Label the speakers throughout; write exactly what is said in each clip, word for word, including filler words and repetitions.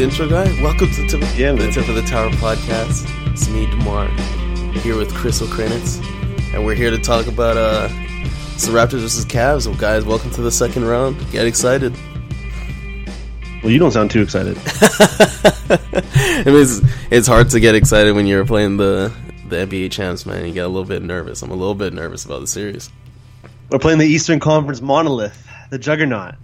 Speaker 1: the intro guy? Welcome to, to
Speaker 2: yeah,
Speaker 1: the Tip of the Tower podcast. It's me, Demar, here with Chris O'Kranitz, and we're here to talk about uh, it's the Raptors versus Cavs. Well, guys, welcome to the second round. Get excited.
Speaker 2: Well, you don't sound too excited.
Speaker 1: I mean, it's, it's hard to get excited when you're playing the, the N B A champs, man. You get a little bit nervous. I'm a little bit nervous about the series.
Speaker 2: We're playing the Eastern Conference monolith, the juggernaut.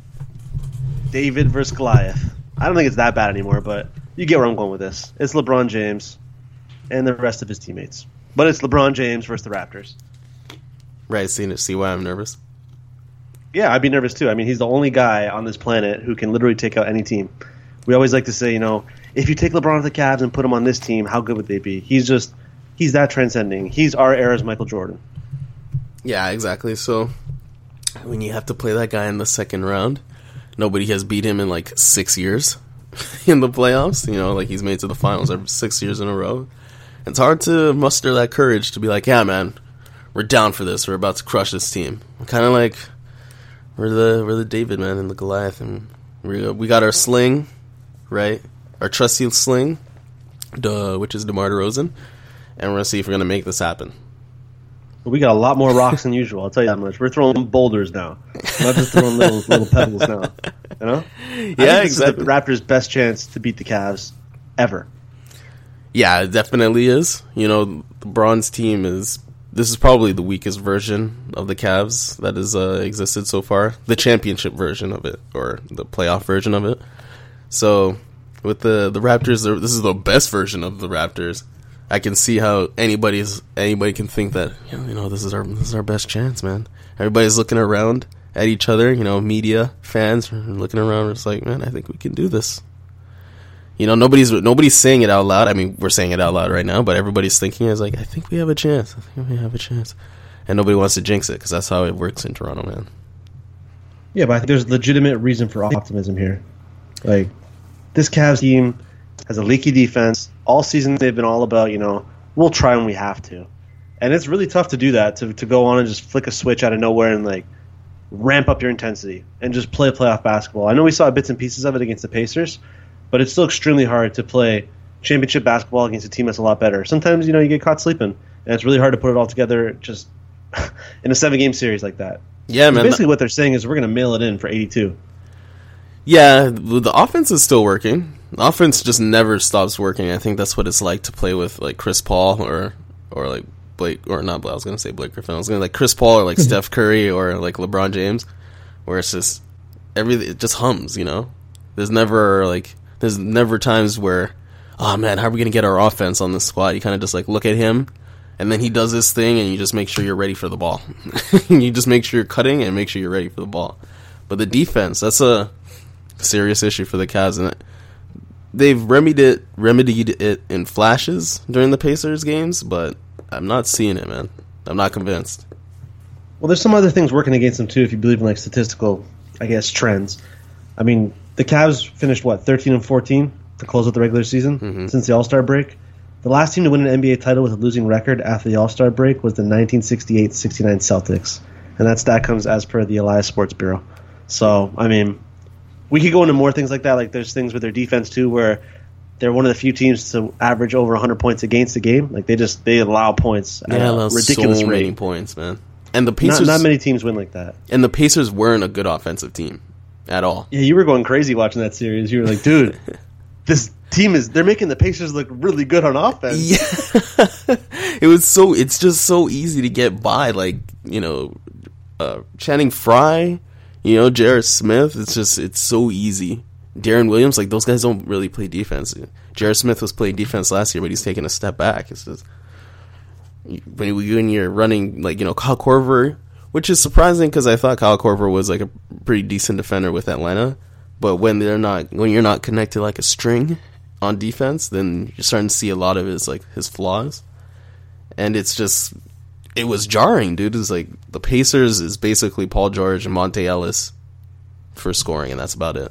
Speaker 2: David versus Goliath. I don't think it's that bad anymore, but you get where I'm going with this. It's LeBron James and the rest of his teammates. But it's LeBron James versus the Raptors.
Speaker 1: Right, see, see why I'm nervous?
Speaker 2: Yeah, I'd be nervous too. I mean, he's the only guy on this planet who can literally take out any team. We always like to say, you know, if you take LeBron to the Cavs and put him on this team, how good would they be? He's just, he's that transcending. He's our era's Michael Jordan.
Speaker 1: Yeah, exactly. So when you have to play that guy in the second round, nobody has beat him in like six years in the playoffs. You know, like he's made to the finals every six years in a row. It's hard to muster that courage to be like, yeah, man, we're down for this. We're about to crush this team. Kind of like we're the we're the David, man, and the Goliath, and we we got our sling, right? Our trusty sling, duh, which is DeMar DeRozan, and we're gonna see if we're gonna make this happen.
Speaker 2: We got a lot more rocks than usual, I'll tell you that much. We're throwing boulders now. We're not just throwing little little pebbles now. You know?
Speaker 1: Yeah,
Speaker 2: I think this
Speaker 1: exactly.
Speaker 2: is the Raptors' best chance to beat the Cavs ever.
Speaker 1: Yeah, it definitely is. You know, the Bronze team is... This is probably the weakest version of the Cavs that has uh, existed so far. The championship version of it, or the playoff version of it. So, with the, the Raptors, this is the best version of the Raptors. I can see how anybody's anybody can think that, you know, this is our this is our best chance, man. Everybody's looking around at each other, you know, media, fans are looking around. It's like, man, I think we can do this. You know, nobody's nobody's saying it out loud. I mean, we're saying it out loud right now, but everybody's thinking is like, I think we have a chance. I think we have a chance, and nobody wants to jinx it because that's how it works in Toronto, man.
Speaker 2: Yeah, but I think there's legitimate reason for optimism here. Like, this Cavs team has a leaky defense. All season they've been all about, you know, we'll try when we have to. And it's really tough to do that, to to go on and just flick a switch out of nowhere and, like, ramp up your intensity and just play playoff basketball. I know we saw bits and pieces of it against the Pacers, but it's still extremely hard to play championship basketball against a team that's a lot better. Sometimes, you know, you get caught sleeping, and it's really hard to put it all together just in a seven-game series like that.
Speaker 1: Yeah, man.
Speaker 2: Basically what they're saying is we're going to mail it in for eighty-two.
Speaker 1: Yeah, the offense is still working. The offense just never stops working. I think that's what it's like to play with like Chris Paul or or like Blake or not. I was gonna say Blake Griffin. I was gonna like Chris Paul or like Steph Curry or like LeBron James, where it's just everything it just hums. You know, there's never like there's never times where, oh man, how are we gonna get our offense on this squad? You kind of just like look at him, and then he does this thing, and you just make sure you're ready for the ball. You just make sure you're cutting and make sure you're ready for the ball. But the defense, that's a serious issue for the Cavs, and they've remedied it, remedied it in flashes during the Pacers games, but I'm not seeing it, man. I'm not convinced.
Speaker 2: Well, there's some other things working against them too, if you believe in like statistical, I guess, trends. I mean, the Cavs finished what thirteen and fourteen to close out the regular season mm-hmm. since the All-Star break. The last team to win an N B A title with a losing record after the All-Star break was the nineteen sixty-eight sixty-nine Celtics, and that stat comes as per the Elias Sports Bureau. So, I mean, we could go into more things like that. Like there's things with their defense too, where they're one of the few teams to average over one hundred points against a game. Like they just they allow points at
Speaker 1: yeah,
Speaker 2: a ridiculous
Speaker 1: so
Speaker 2: rate.
Speaker 1: Many points, man. And the Pacers,
Speaker 2: not, not many teams win like that.
Speaker 1: And the Pacers weren't a good offensive team at all.
Speaker 2: Yeah, you were going crazy watching that series. You were like, dude, this team is they're making the Pacers look really good on offense.
Speaker 1: Yeah. It was so it's just so easy to get by. Like you know, uh, Channing Frye. You know, J R. Smith, it's just, it's so easy. Darren Williams, like, those guys don't really play defense. J R. Smith was playing defense last year, but he's taking a step back. It's just, when, when you're running, like, you know, Kyle Korver, which is surprising because I thought Kyle Korver was, like, a pretty decent defender with Atlanta. But when they're not, when you're not connected like a string on defense, then you're starting to see a lot of his, like, his flaws. And it's just... It was jarring, dude. It's like the Pacers is basically Paul George and Monte Ellis for scoring, and that's about it.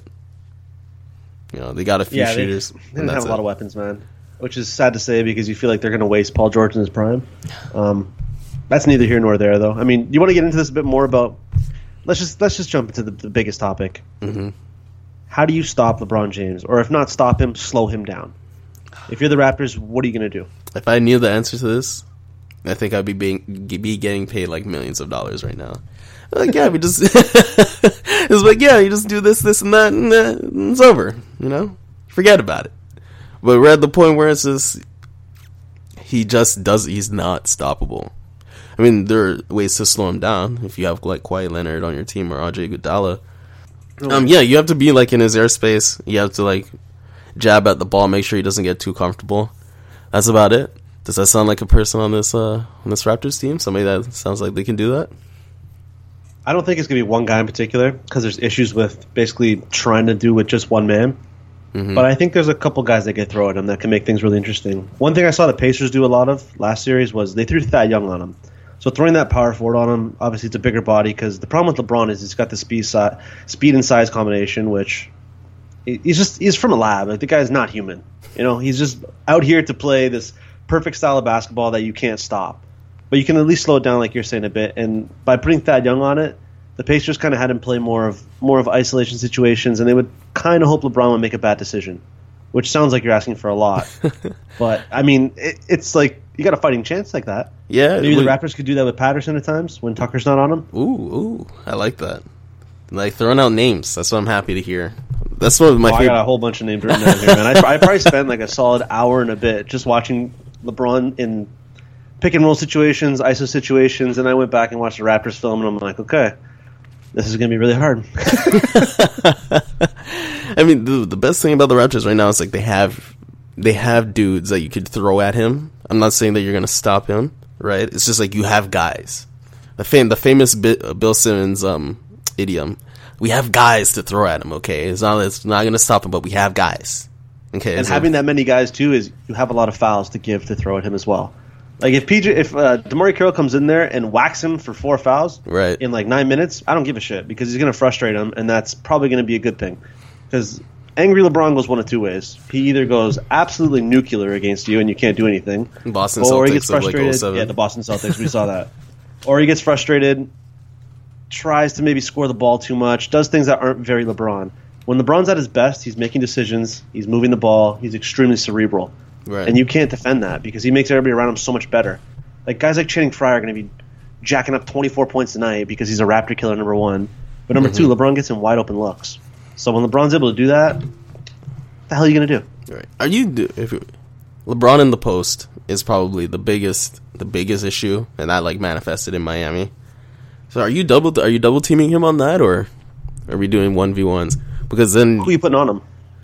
Speaker 1: You know, they got a few
Speaker 2: yeah,
Speaker 1: shooters.
Speaker 2: They, they didn't have a lot of weapons, man. Which is sad to say because you feel like they're going to waste Paul George in his prime. Um, that's neither here nor there, though. I mean, you want to get into this a bit more about? Let's just let's just jump into the, the biggest topic.
Speaker 1: Mm-hmm.
Speaker 2: how do you stop LeBron James? Or if not stop him, slow him down. If you're the Raptors, what are you going to do?
Speaker 1: If I knew the answer to this, I think I'd be being, be getting paid like millions of dollars right now. Like, yeah, we just it's like, yeah, you just do this, this, and that, and, uh, and it's over. You know, forget about it. But we're at the point where it's just he just does. He's not stoppable. I mean, there are ways to slow him down if you have like Kawhi Leonard on your team or Andre Iguodala. Um, yeah, you have to be like in his airspace. You have to like jab at the ball, make sure he doesn't get too comfortable. That's about it. Does that sound like a person on this uh, on this Raptors team? Somebody that sounds like they can do that?
Speaker 2: I don't think it's going to be one guy in particular because there's issues with basically trying to do with just one man. Mm-hmm. But I think there's a couple guys that get thrown at him that can make things really interesting. One thing I saw the Pacers do a lot of last series was they threw Thad Young on him. So throwing that power forward on him, obviously it's a bigger body because the problem with LeBron is he's got the speed, si- speed and size combination, which he's just he's from a lab. Like the guy's not human. You know, he's just out here to play this perfect style of basketball that you can't stop. But you can at least slow it down, like you're saying, a bit. And by putting Thad Young on it, the Pacers kind of had him play more of more of isolation situations, and they would kind of hope LeBron would make a bad decision, which sounds like you're asking for a lot. But, I mean, it, it's like you got a fighting chance like that.
Speaker 1: Yeah.
Speaker 2: Maybe
Speaker 1: we,
Speaker 2: the Raptors could do that with Patterson at times when Tucker's not on him.
Speaker 1: Ooh, ooh, I like that. Like, throwing out names. That's what I'm happy to hear. That's one of my
Speaker 2: oh,
Speaker 1: favorite.
Speaker 2: I got a whole bunch of names written down here, man. I, I probably spent like a solid hour and a bit just watching LeBron in pick and roll situations, I S O situations, and I went back and watched the Raptors film, and I'm like, okay, this is going to be really hard.
Speaker 1: I mean, the, the best thing about the Raptors right now is like they have they have dudes that you could throw at him. I'm not saying that you're going to stop him, right? It's just like you have guys. The fam- the famous Bi- uh, Bill Simmons um, idiom. We have guys to throw at him. Okay, it's not it's not going to stop him, but we have guys. Okay,
Speaker 2: and
Speaker 1: so
Speaker 2: having that many guys too is you have a lot of fouls to give to throw at him as well. Like if P J, if uh, DeMarre Carroll comes in there and whacks him for four fouls
Speaker 1: right.
Speaker 2: in like nine minutes, I don't give a shit because he's going to frustrate him, and that's probably going to be a good thing. Because angry LeBron goes one of two ways: he either goes absolutely nuclear against you and you can't do anything,
Speaker 1: Boston
Speaker 2: or
Speaker 1: Celtics
Speaker 2: he gets frustrated.
Speaker 1: Like
Speaker 2: yeah, the Boston Celtics, we saw that. Or he gets frustrated, tries to maybe score the ball too much, does things that aren't very LeBron. When LeBron's at his best, he's making decisions, he's moving the ball, he's extremely cerebral.
Speaker 1: Right.
Speaker 2: And you can't defend that because he makes everybody around him so much better. Like guys like Channing Frye are going to be jacking up twenty-four points a night because he's a Raptor killer, number one. But number mm-hmm. two, LeBron gets him wide open looks. So when LeBron's able to do that, what the hell are you going to do?
Speaker 1: Right. Are you if LeBron in the post is probably the biggest the biggest issue, and that like manifested in Miami. So are you double are you double teaming him on that, or are we doing one v ones? Because then
Speaker 2: who are you putting on him?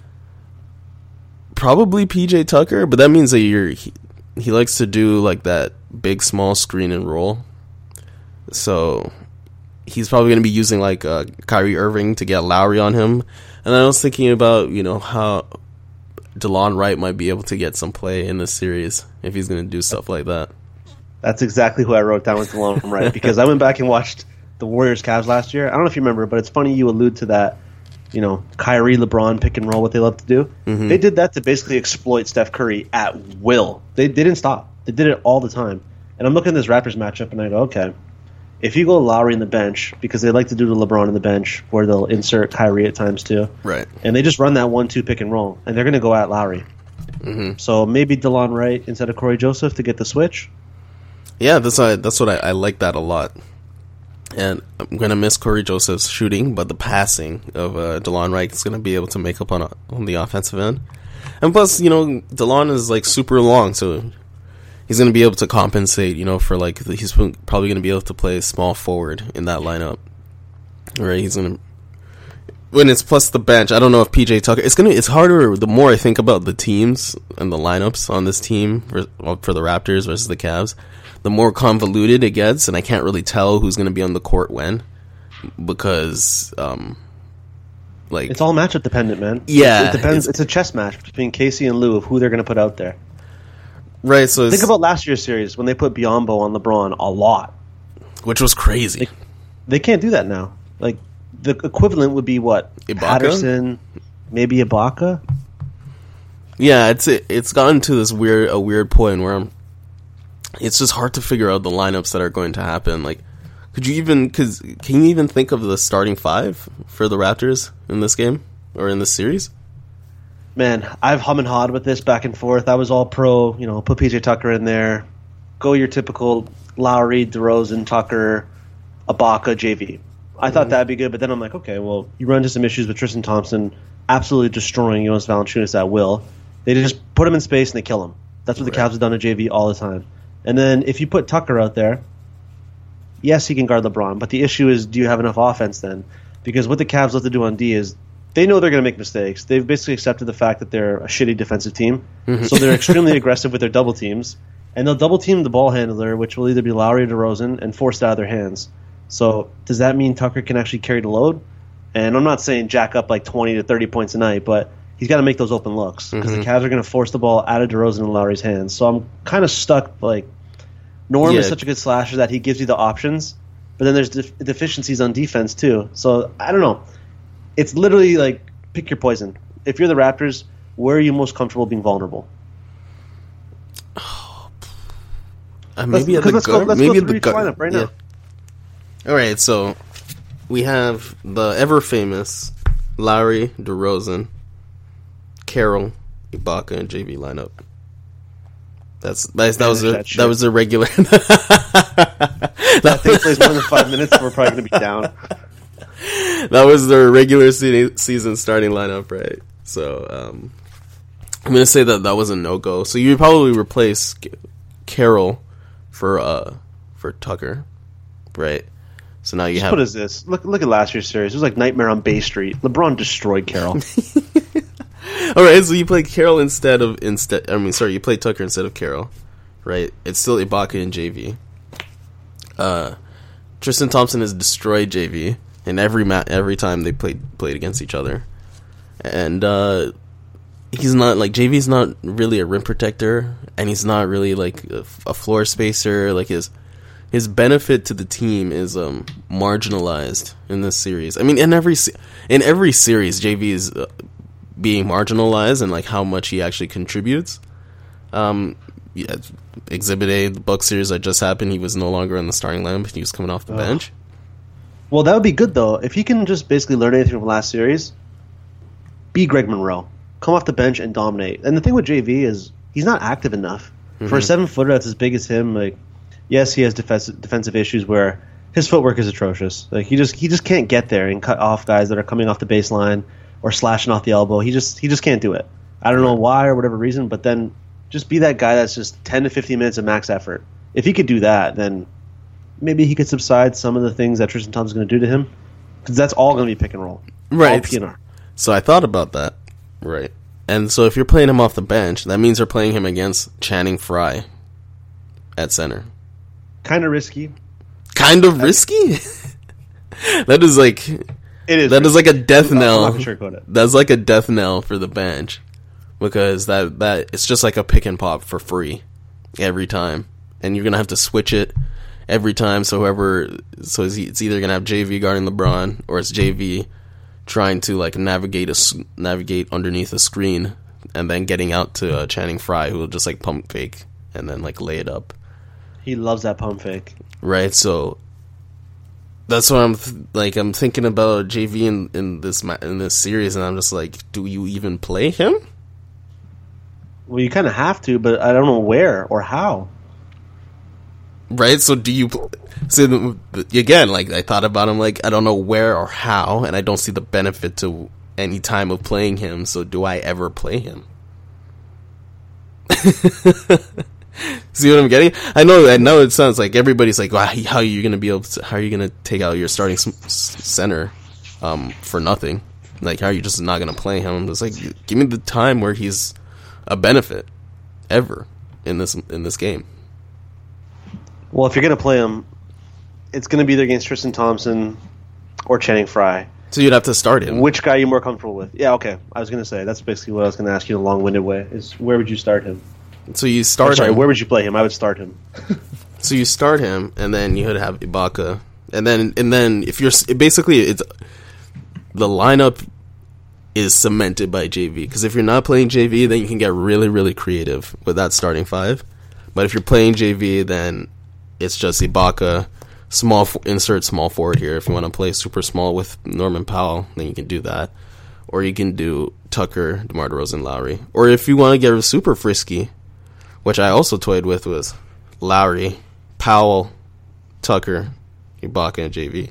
Speaker 1: Probably P J Tucker, but that means that you're he, he likes to do like that big small screen and roll. So he's probably going to be using like uh, Kyrie Irving to get Lowry on him. And I was thinking about, you know, how DeLon Wright might be able to get some play in this series if he's going to do stuff like that.
Speaker 2: That's exactly who I wrote down with DeLon Wright because I went back and watched the Warriors-Cavs last year. I don't know if you remember, but it's funny you allude to that. You know, Kyrie, LeBron, pick and roll, what they love to do. Mm-hmm. They did that to basically exploit Steph Curry at will. They, they didn't stop. They did it all the time. And I'm looking at this Raptors matchup, and I go, okay, if you go Lowry in the bench, because they like to do the LeBron in the bench, where they'll insert Kyrie at times too.
Speaker 1: Right.
Speaker 2: And they just run that one two pick and roll, and they're going to go at Lowry. Mm-hmm. So maybe DeLon Wright instead of Corey Joseph to get the switch.
Speaker 1: Yeah, that's what I, that's what I, I like that a lot. And I'm going to miss Corey Joseph's shooting, but the passing of uh, DeLon Wright is going to be able to make up on on the offensive end. And plus, you know, DeLon is like super long, so he's going to be able to compensate, you know, for like, he's probably going to be able to play small forward in that lineup. Right? He's going to, when it's plus the bench, I don't know if P J Tucker, it's going to, it's harder the more I think about the teams and the lineups on this team for, for the Raptors versus the Cavs. The more convoluted it gets, and I can't really tell who's going to be on the court when, because, um, like...
Speaker 2: It's all matchup dependent, man.
Speaker 1: Yeah.
Speaker 2: It, it depends. It's, it's a chess match between Casey and Lou of who they're going to put out there.
Speaker 1: Right, so
Speaker 2: Think about last year's series when they put Biyombo on LeBron a lot.
Speaker 1: Which was crazy.
Speaker 2: They, they can't do that now. Like, the equivalent would be what?
Speaker 1: Ibaka?
Speaker 2: Patterson, maybe Ibaka?
Speaker 1: Yeah, it's it, it's gotten to this weird a weird point where I'm it's just hard to figure out the lineups that are going to happen. Like, could you even, cause, can you even think of the starting five for the Raptors in this game? or in the series?
Speaker 2: Man, I've hum and hawed with this back and forth. I was all pro, you know, put P J Tucker in there. Go your typical Lowry, DeRozan, Tucker, Ibaka, J V. I thought that'd be good, but then I'm like, okay, well, you run into some issues with Tristan Thompson absolutely destroying Jonas Valanciunas at will. They just put him in space and they kill him. That's what the
Speaker 1: Right.
Speaker 2: Cavs have done to J V all the time. And then if you put Tucker out there, yes, he can guard LeBron, but the issue is, do you have enough offense then? Because what the Cavs love to do on D is they know they're going to make mistakes. They've basically accepted the fact that they're a shitty defensive team, so they're extremely aggressive with their double teams, and they'll double team the ball handler, which will either be Lowry or DeRozan, and force it out of their hands. So does that mean Tucker can actually carry the load? And I'm not saying jack up like twenty to thirty points a night, but he's got to make those open looks because
Speaker 1: Mhm.
Speaker 2: the Cavs are going to force the ball out of DeRozan and Lowry's hands. So I'm kind of stuck. Like Norm
Speaker 1: Yeah.
Speaker 2: is such a good slasher that he gives you the options, but then there's def- deficiencies on defense too. So I don't know. It's literally like pick your poison. If you're the Raptors, where are you most comfortable being vulnerable?
Speaker 1: Uh, maybe
Speaker 2: Let's-
Speaker 1: at the
Speaker 2: let's go-
Speaker 1: guard.
Speaker 2: let's
Speaker 1: maybe
Speaker 2: go
Speaker 1: at the
Speaker 2: through each
Speaker 1: guard.
Speaker 2: lineup right now.
Speaker 1: All right, so we have the ever famous Lowry, DeRozan, Carroll, Ibaka, and J V lineup. That's, that's that was
Speaker 2: Manage
Speaker 1: a
Speaker 2: that shit.
Speaker 1: that was a regular.
Speaker 2: That thing plays more than five minutes, we're probably going to be down.
Speaker 1: That was their regular se- season starting lineup, right? So um, I'm gonna say that that was a no go. So you would probably replace C- Carroll for uh for Tucker, right? So now you
Speaker 2: Just
Speaker 1: have
Speaker 2: put as this. Look look at last year's series. It was like Nightmare on Bay Street. LeBron destroyed Carroll.
Speaker 1: all right. So you play Carroll instead of instead. I mean, sorry, you play Tucker instead of Carroll, right? It's still Ibaka and J V. Uh, Tristan Thompson has destroyed J V in every ma- every time they played played against each other, and uh, he's not like J V's not really a rim protector, and he's not really like a, a floor spacer. Like his his benefit to the team is um, marginalized in this series. I mean, in every se- in every series, J V is uh, being marginalized and like how much he actually contributes. Um, yeah, Exhibit A, the Bucks series that just happened, he was no longer in the starting lineup. He was coming off the
Speaker 2: Ugh.
Speaker 1: bench.
Speaker 2: Well, that would be good, though. If he can just basically learn anything from last series, be Greg Monroe. Come off the bench and dominate. And the thing with J V is he's not active enough. For a seven-footer that's as big as him, like, yes, he has defensive defensive issues where his footwork is atrocious. Like he just he just can't get there and cut off guys that are coming off the baseline or slashing off the elbow. He just he just can't do it. I don't know why or whatever reason, but then just be that guy that's just ten to fifteen minutes of max effort. If he could do that, then maybe he could subside some of the things that Tristan Thompson's going to do to him, because that's all going to be pick and roll, all
Speaker 1: Right.
Speaker 2: P and R.
Speaker 1: So I thought about that. Right. And so if you're playing him off the bench, that means you're playing him against Channing Frye at center.
Speaker 2: Kind of risky.
Speaker 1: Kind of risky? That is like
Speaker 2: It is.
Speaker 1: that is like a death
Speaker 2: I'm
Speaker 1: knell.
Speaker 2: not gonna sugarcoat it.
Speaker 1: That's like a death knell for the bench, because that that it's just like a pick and pop for free every time, and you're gonna have to switch it every time. So whoever, so it's it's either gonna have J V guarding LeBron, or it's J V trying to like navigate a s- navigate underneath a screen and then getting out to uh, Channing Frye, who will just like pump fake and then like lay it up.
Speaker 2: He loves that pump fake.
Speaker 1: Right, so that's what I'm th- like. I'm thinking about J V in, in this ma- in this series, and I'm just like, do you even play him?
Speaker 2: Well, you kind of have to, but I don't know where or how.
Speaker 1: Right, so do you? Pl- so the, the- again, like I thought about him, like I don't know where or how, and I don't see the benefit to any time of playing him. So do I ever play him? See what I'm getting? I know. I know. It sounds like everybody's like, well, how are you going to be able to? How are you going to take out your starting s- s- center um, for nothing? Like, how are you just not going to play him? I'm just like, give me the time where he's a benefit ever in this in this game.
Speaker 2: Well, if you're going to play him, it's going to be either against Tristan Thompson or Channing Frye.
Speaker 1: So you'd have to start him.
Speaker 2: Which guy are you more comfortable with? Yeah, okay. I was going to say, that's basically what I was going to ask you in a long-winded way, is where would you start him?
Speaker 1: So you
Speaker 2: Or,
Speaker 1: start
Speaker 2: sorry,
Speaker 1: him.
Speaker 2: where would you play him? I would start him.
Speaker 1: So you start him, and then you would have Ibaka, and then and then if you're basically it's the lineup is cemented by J V, because if you're not playing J V, then you can get really really creative with that starting five. But if you're playing J V, then it's just Ibaka, small insert small forward here. If you want to play super small with Norman Powell, then you can do that. or you can do Tucker, DeMar DeRozan, Lowry. Or if you want to get super frisky, which I also toyed with, was Lowry, Powell, Tucker, Ibaka, and J V.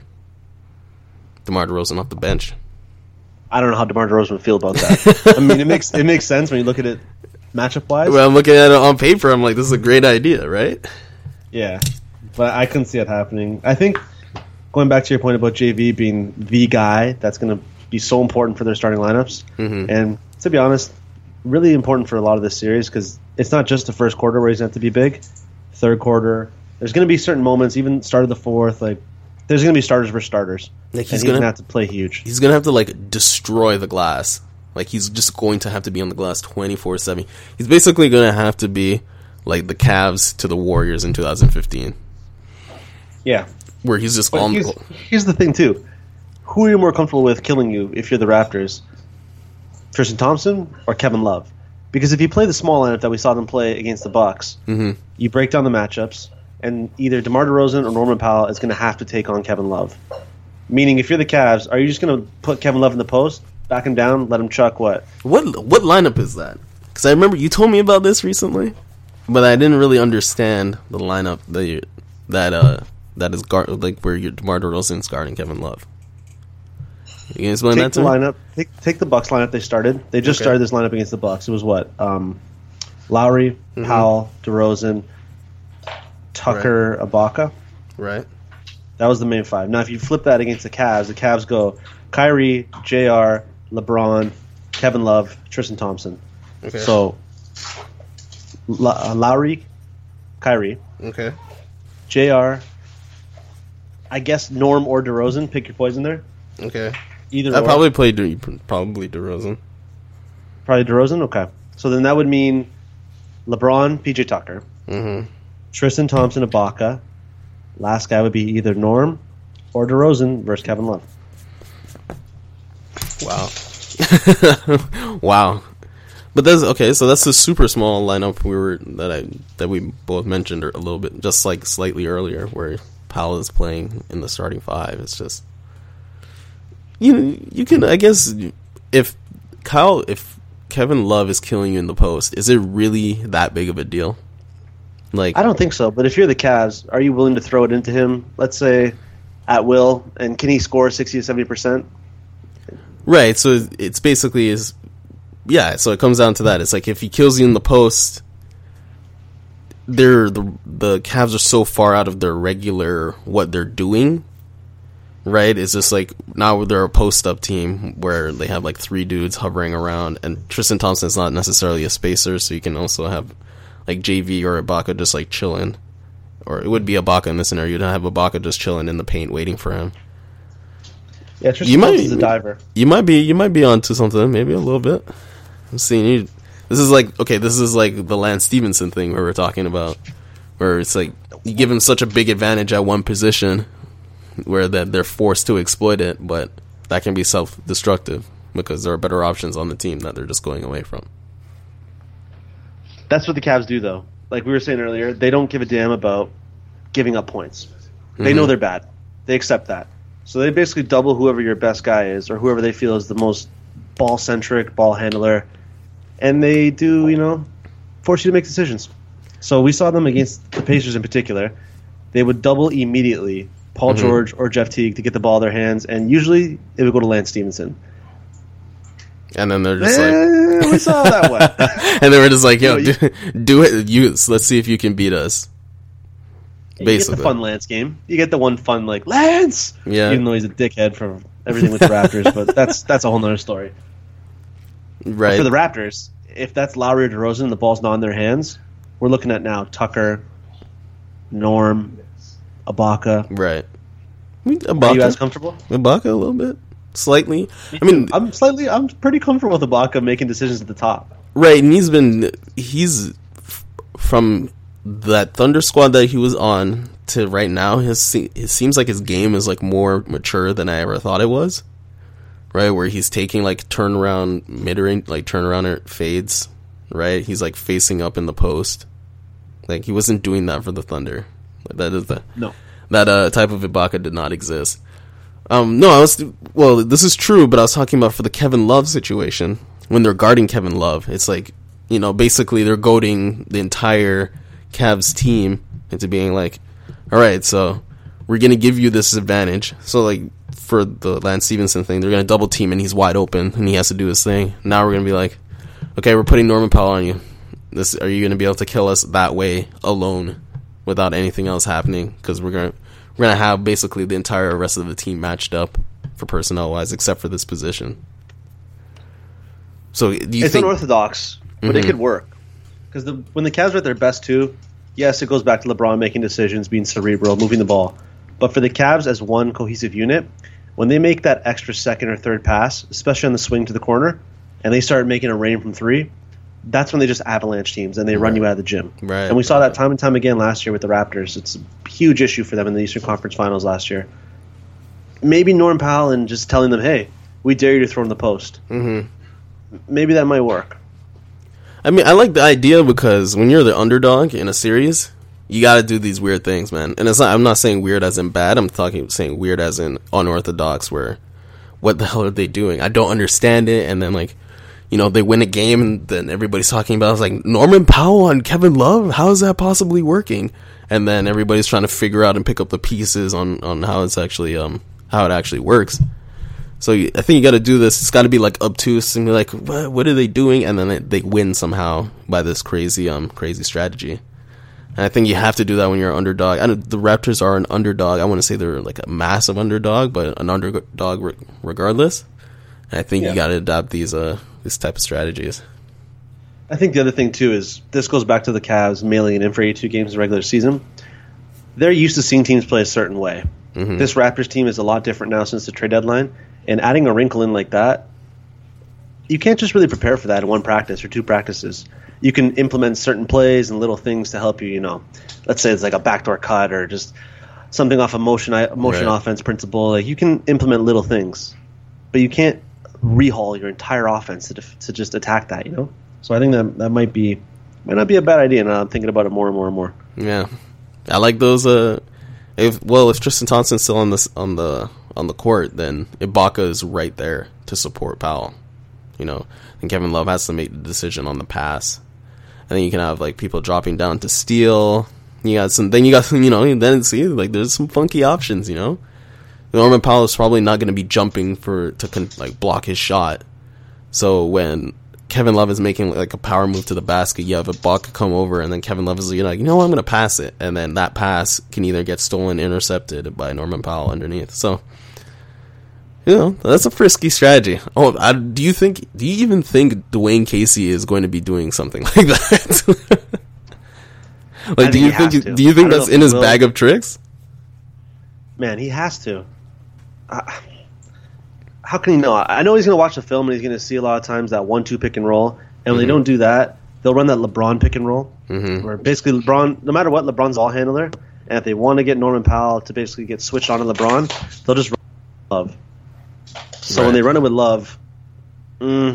Speaker 1: DeMar DeRozan off the bench.
Speaker 2: I don't know how DeMar DeRozan would feel about that. I mean, it makes it makes sense when you look at it matchup wise.
Speaker 1: Well, I'm looking at it on paper. I'm like, this is a great idea, right?
Speaker 2: Yeah, but I couldn't see it happening. I think going back to your point about J V being the guy that's going to be so important for their starting lineups,
Speaker 1: mm-hmm.
Speaker 2: and to be honest, really important for a lot of this series because it's not just the first quarter where he's going to have to be big. Third quarter, there's going to be certain moments, even start of the fourth, like there's going to be starters versus starters.
Speaker 1: Like he's
Speaker 2: and he's
Speaker 1: gonna
Speaker 2: going to have to play huge.
Speaker 1: He's going to have to like destroy the glass. Like he's just going to have to be on the glass twenty-four seven. He's basically going to have to be like the Cavs to the Warriors in two thousand fifteen.
Speaker 2: Yeah.
Speaker 1: Where he's just
Speaker 2: but
Speaker 1: on
Speaker 2: here's,
Speaker 1: the
Speaker 2: here's the thing too. Who are you more comfortable with killing you if you're the Raptors? Tristan Thompson or Kevin Love? Because if you play the small lineup that we saw them play against the Bucks,
Speaker 1: mm-hmm.
Speaker 2: you break down the matchups, and either DeMar DeRozan or Norman Powell is going to have to take on Kevin Love. Meaning, if you're the Cavs, are you just going to put Kevin Love in the post, back him down, let him chuck what?
Speaker 1: What what lineup is that? Because I remember you told me about this recently, but I didn't really understand the lineup that you, that uh that is guard like where your DeMar DeRozan's guarding Kevin Love. You can explain
Speaker 2: take
Speaker 1: that to
Speaker 2: the
Speaker 1: me?
Speaker 2: lineup. Take, take the Bucks lineup they started. They just
Speaker 1: Okay.
Speaker 2: started this lineup against the Bucks. It was what? Um, Lowry,
Speaker 1: Mm-hmm.
Speaker 2: Powell, DeRozan, Tucker, Ibaka.
Speaker 1: Right.
Speaker 2: That was the main five. Now, if you flip that against the Cavs, the Cavs go Kyrie, J R, LeBron, Kevin Love, Tristan Thompson.
Speaker 1: Okay.
Speaker 2: So, L- uh, Lowry, Kyrie,
Speaker 1: Okay.
Speaker 2: J R, I guess Norm or DeRozan. Pick your poison there.
Speaker 1: Okay.
Speaker 2: Either
Speaker 1: I
Speaker 2: or.
Speaker 1: probably played De- probably DeRozan.
Speaker 2: Probably DeRozan? Okay. So then that would mean LeBron, P J Tucker,
Speaker 1: Mm-hmm.
Speaker 2: Tristan Thompson, Ibaka. Last guy would be either Norm or DeRozan versus Kevin Love.
Speaker 1: Wow. Wow. But that's okay. So that's the super small lineup we were that I that we both mentioned a little bit, just like slightly earlier, where Powell is playing in the starting five. It's just you you can I guess if Kyle if Kevin Love is killing you in the post, is it really that big of a deal? Like
Speaker 2: I don't think so, but if you're the Cavs, are you willing to throw it into him, let's say, at will, and can he score sixty to seventy percent?
Speaker 1: right. So it's basically is yeah. So it comes down to that. It's like if he kills you in the post, they're the the Cavs are so far out of their regular what they're doing. Right, it's just like now they're a post-up team where they have like three dudes hovering around, and Tristan Thompson is not necessarily a spacer, so you can also have like J V or Ibaka just like chilling, or it would be Ibaka in this scenario. You'd have Ibaka just chilling in the paint waiting for him.
Speaker 2: Yeah, Tristan
Speaker 1: You might-
Speaker 2: Thompson's a diver.
Speaker 1: You might be you might be onto something, maybe a little bit. I'm seeing you. This is like okay, this is like the Lance Stevenson thing where we're talking about, where it's like you give him such a big advantage at one position, where that they're forced to exploit it, but that can be self-destructive because there are better options on the team that they're just going away from.
Speaker 2: That's what the Cavs do, though. Like we were saying earlier, they don't give a damn about giving up points. They
Speaker 1: Mhm.
Speaker 2: know they're bad. They accept that. So they basically double whoever your best guy is, or whoever they feel is the most ball-centric, ball handler, and they do, you know, force you to make decisions. So we saw them against the Pacers in particular. They would double immediately Paul
Speaker 1: Mhm.
Speaker 2: George or Jeff Teague to get the ball in their hands, and usually it would go to Lance Stevenson.
Speaker 1: And then they're just
Speaker 2: Eh,
Speaker 1: like,
Speaker 2: we saw that one.
Speaker 1: and they were just like, yo,
Speaker 2: You
Speaker 1: do, do it. You let's see if you can beat us.
Speaker 2: You get
Speaker 1: Basically.
Speaker 2: the fun Lance game. You get the one fun like Lance,
Speaker 1: Yeah.
Speaker 2: even though he's a dickhead for everything with the Raptors. But that's that's a whole nother story.
Speaker 1: Right.
Speaker 2: For the Raptors, if that's Lowry or DeRozan, the ball's not in their hands. We're looking at now Tucker, Norm, Ibaka.
Speaker 1: right. I mean,
Speaker 2: Are you as
Speaker 1: Ibaka,
Speaker 2: comfortable?
Speaker 1: Ibaka a little bit, slightly. I mean,
Speaker 2: I'm slightly. I'm pretty comfortable with Ibaka making decisions at the top.
Speaker 1: right, and he's been he's f- from that Thunder squad that he was on to right now. His it seems like his game is like more mature than I ever thought it was. Right, where he's taking like turnaround mid range, like turnaround fades. Right, he's like facing up in the post. Like he wasn't doing that for the Thunder. That is the
Speaker 2: No.
Speaker 1: that uh, type of Ibaka did not exist. Um, no, I was well. This is true, but I was talking about for the Kevin Love situation when they're guarding Kevin Love. It's like, you know, basically they're goading the entire Cavs team into being like, all right, so we're gonna give you this advantage. So like for the Lance Stevenson thing, they're gonna double team and he's wide open and he has to do his thing. Now we're gonna be like, okay, we're putting Norman Powell on you. This, are you gonna be able to kill us that way alone without anything else happening? Because we're gonna we're gonna have basically the entire rest of the team matched up for personnel wise, except for this position. So do you
Speaker 2: it's
Speaker 1: think
Speaker 2: unorthodox, but mm-hmm. it could work because the when the Cavs are at their best too. Yes, it goes back to LeBron making decisions, being cerebral, moving the ball. But for the Cavs as one cohesive unit, when they make that extra second or third pass, especially on the swing to the corner, and they start making a rain from three, that's when they just avalanche teams and they right. run you out of the gym.
Speaker 1: Right.
Speaker 2: And we saw that time and time again last year with the Raptors. It's a huge issue for them in the Eastern Conference Finals last year. Maybe Norman Powell and just telling them, hey, we dare you to throw in the post.
Speaker 1: Mm-hmm.
Speaker 2: Maybe that might work.
Speaker 1: I mean, I like the idea because when you're the underdog in a series, you got to do these weird things, man. And it's not, I'm not saying weird as in bad. I'm talking saying weird as in unorthodox, where what the hell are they doing? I don't understand it. And then, like, you know, they win a game and then everybody's talking about, it's like, Norman Powell on Kevin Love? How is that possibly working? And then everybody's trying to figure out and pick up the pieces on, on how it's actually, um, how it actually works. So I think you got to do this. It's got to be like obtuse and be like, what, what are they doing? And then they, they win somehow by this crazy, um, crazy strategy. And I think you have to do that when you're an underdog. I don't, the Raptors are an underdog. I want to say they're like a massive underdog, but an underdog re- regardless. And I think yeah. you got to adopt these, uh, these type of strategies.
Speaker 2: I think the other thing too is this goes back to the Cavs mailing it in for eighty-two games in the regular season. They're used to seeing teams play a certain way. Mm-hmm. This Raptors team is a lot different now since the trade deadline. And adding a wrinkle in like that, you can't just really prepare for that in one practice or two practices. You can implement certain plays and little things to help you, you know. Let's say it's like a backdoor cut or just something off a motion, motion right. offense principle. Like you can implement little things, but you can't rehaul your entire offense to, to just attack that, you know. So I think that that might be might not be a bad idea. Now I'm thinking about it more and more and more.
Speaker 1: Yeah, I like those. Uh, if well, if Tristan Thompson's still on this on the on the court, then Ibaka is right there to support Powell. You know, and Kevin Love has to make the decision on the pass. And then you can have like people dropping down to steal. You got some. Then you got you know. Then see like there's some funky options. You know, Norman Powell is probably not going to be jumping for to con- like block his shot. So when Kevin Love is making like a power move to the basket, you have Ibaka come over, and then Kevin Love is you know, like, you know what, I'm going to pass it, and then that pass can either get stolen, intercepted by Norman Powell underneath. So. You know, that's a frisky strategy. Oh, I, do you think? Do you even think Dwayne Casey is going to be doing something like that? like, do you think? Do you think that's in his bag of tricks?
Speaker 2: Man, he has to. Uh, how can he know? I know he's going to watch the film and he's going to see a lot of times that one-two pick and roll. And when mm-hmm. they don't do that, they'll run that LeBron pick and roll, mm-hmm. where basically LeBron, no matter what, LeBron's all handler. And if they want to get Norman Powell to basically get switched on to LeBron, they'll just run Love. So right. when they run it with Love, mm,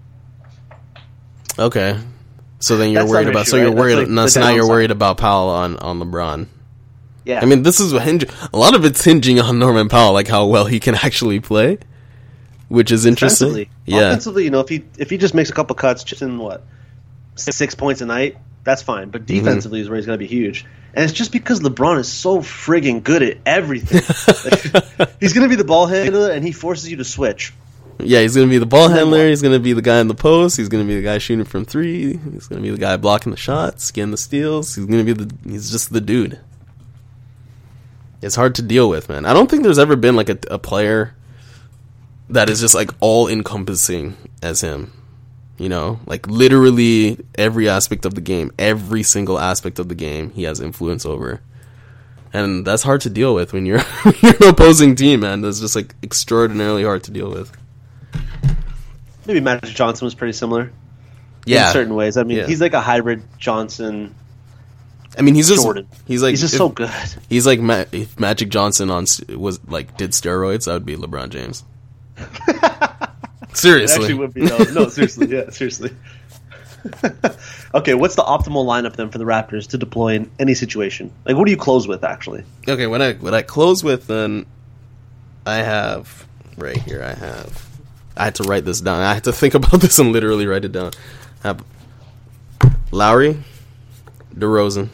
Speaker 1: okay. So then you're worried about. Issue, so you're right? worried. Like no, so now you're worried about Powell on, on LeBron.
Speaker 2: Yeah.
Speaker 1: I mean, this is a, hinge, a lot of it's hinging on Norman Powell, like how well he can actually play, which is interesting.
Speaker 2: Offensively,
Speaker 1: yeah.
Speaker 2: Offensively, you know, if he if he just makes a couple cuts, just in what six, six points a night, that's fine. But defensively mm-hmm. is where he's going to be huge. And it's just because LeBron is so friggin' good at everything. He's going to be the ball handler, and he forces you to switch.
Speaker 1: Yeah, he's going to be the ball handler. He's going to be the guy in the post. He's going to be the guy shooting from three. He's going to be the guy blocking the shots, getting the steals. He's going to be the. He's just the dude. It's hard to deal with, man. I don't think there's ever been like a, a player that is just like all encompassing as him. You know, like literally every aspect of the game, every single aspect of the game, he has influence over. And that's hard to deal with when you're, you're an opposing team, man. That's just like extraordinarily hard to deal with.
Speaker 2: Maybe Magic Johnson was pretty similar.
Speaker 1: Yeah.
Speaker 2: In certain ways. I mean,
Speaker 1: yeah.
Speaker 2: he's like a hybrid Johnson.
Speaker 1: I mean, he's just
Speaker 2: Jordan.
Speaker 1: He's like
Speaker 2: he's just
Speaker 1: if,
Speaker 2: so good.
Speaker 1: He's like Ma- if Magic Johnson on was like did steroids, that would be LeBron James. Seriously.
Speaker 2: It actually would be, though. No, seriously. Yeah, seriously. Okay, what's the optimal lineup then for the Raptors to deploy in any situation? Like, what do you close with, actually?
Speaker 1: Okay, when I what I close with, then I have right here. I have. I had to write this down. I had to think about this and literally write it down. I have Lowry, DeRozan,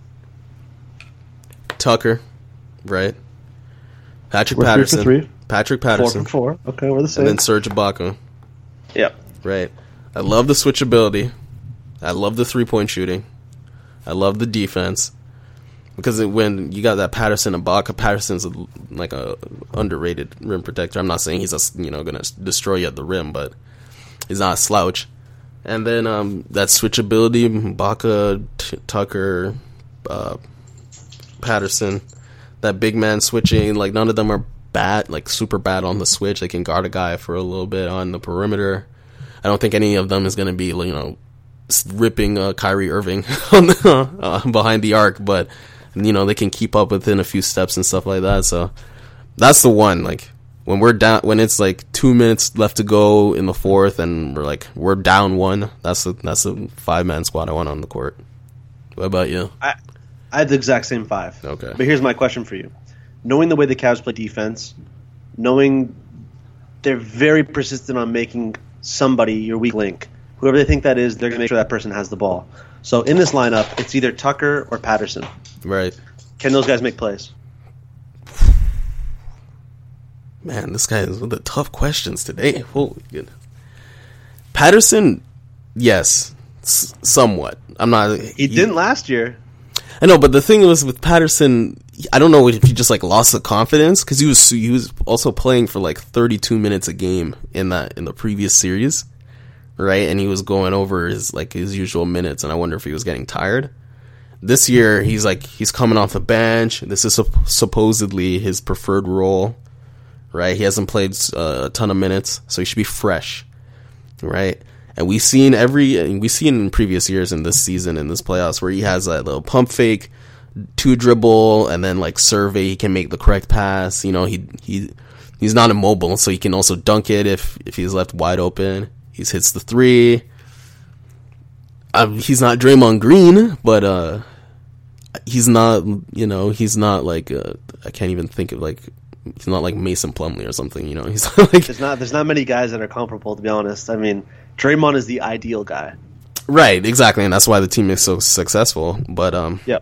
Speaker 1: Tucker, right? Patrick
Speaker 2: we're
Speaker 1: Patterson,
Speaker 2: three for three.
Speaker 1: Patrick Patterson,
Speaker 2: four for four. Okay, we're the same.
Speaker 1: and then Serge Ibaka.
Speaker 2: Yep.
Speaker 1: Right. I love the switchability. I love the three point shooting. I love the defense. Because it, when you got that Patterson and Ibaka, Patterson's a, like a underrated rim protector. I'm not saying he's a, you know going to destroy you at the rim, but he's not a slouch. And then um, that switchability, Ibaka, T- Tucker, uh, Patterson, that big man switching, like none of them are bad, like super bad on the switch. They can guard a guy for a little bit on the perimeter. I don't think any of them is going to be, you know, ripping uh, Kyrie Irving on the, uh, behind the arc, but you know they can keep up within a few steps and stuff like that. So that's the one. Like when we're down, when it's like two minutes left to go in the fourth, and we're like we're down one. That's a that's a five man squad I want on the court. What about you?
Speaker 2: I I had the exact same five.
Speaker 1: Okay,
Speaker 2: but here's my question for you: knowing the way the Cavs play defense, knowing they're very persistent on making somebody your weak link. Whoever they think that is, they're going to make sure that person has the ball. So in this lineup, it's either Tucker or Patterson.
Speaker 1: Right.
Speaker 2: Can those guys make plays?
Speaker 1: Man, this guy is with the tough questions today. Holy goodness. Patterson, yes, s- somewhat. I'm not.
Speaker 2: He, he didn't last year.
Speaker 1: I know, but the thing was with Patterson, I don't know if he just like lost the confidence because he was he was also playing for like thirty-two minutes a game in that in the previous series. Right, and he was going over his like his usual minutes, and I wonder if he was getting tired. This year, he's like he's coming off the bench. This is sup- supposedly his preferred role, right? He hasn't played uh, a ton of minutes, so he should be fresh, right? And we've seen every we've seen in previous years in this season in this playoffs where he has a little pump fake, two dribble, and then like survey. He can make the correct pass. You know, he he he's not immobile, so he can also dunk it if if he's left wide open. He hits the three. Um, he's not Draymond Green, but uh, he's not, you know, he's not like, uh, I can't even think of like, he's not like Mason Plumlee or something, you know. He's not like.
Speaker 2: There's not, there's not many guys that are comparable, to be honest. I mean, Draymond is the ideal guy.
Speaker 1: Right, exactly, and that's why the team is so successful. But, um,
Speaker 2: yep.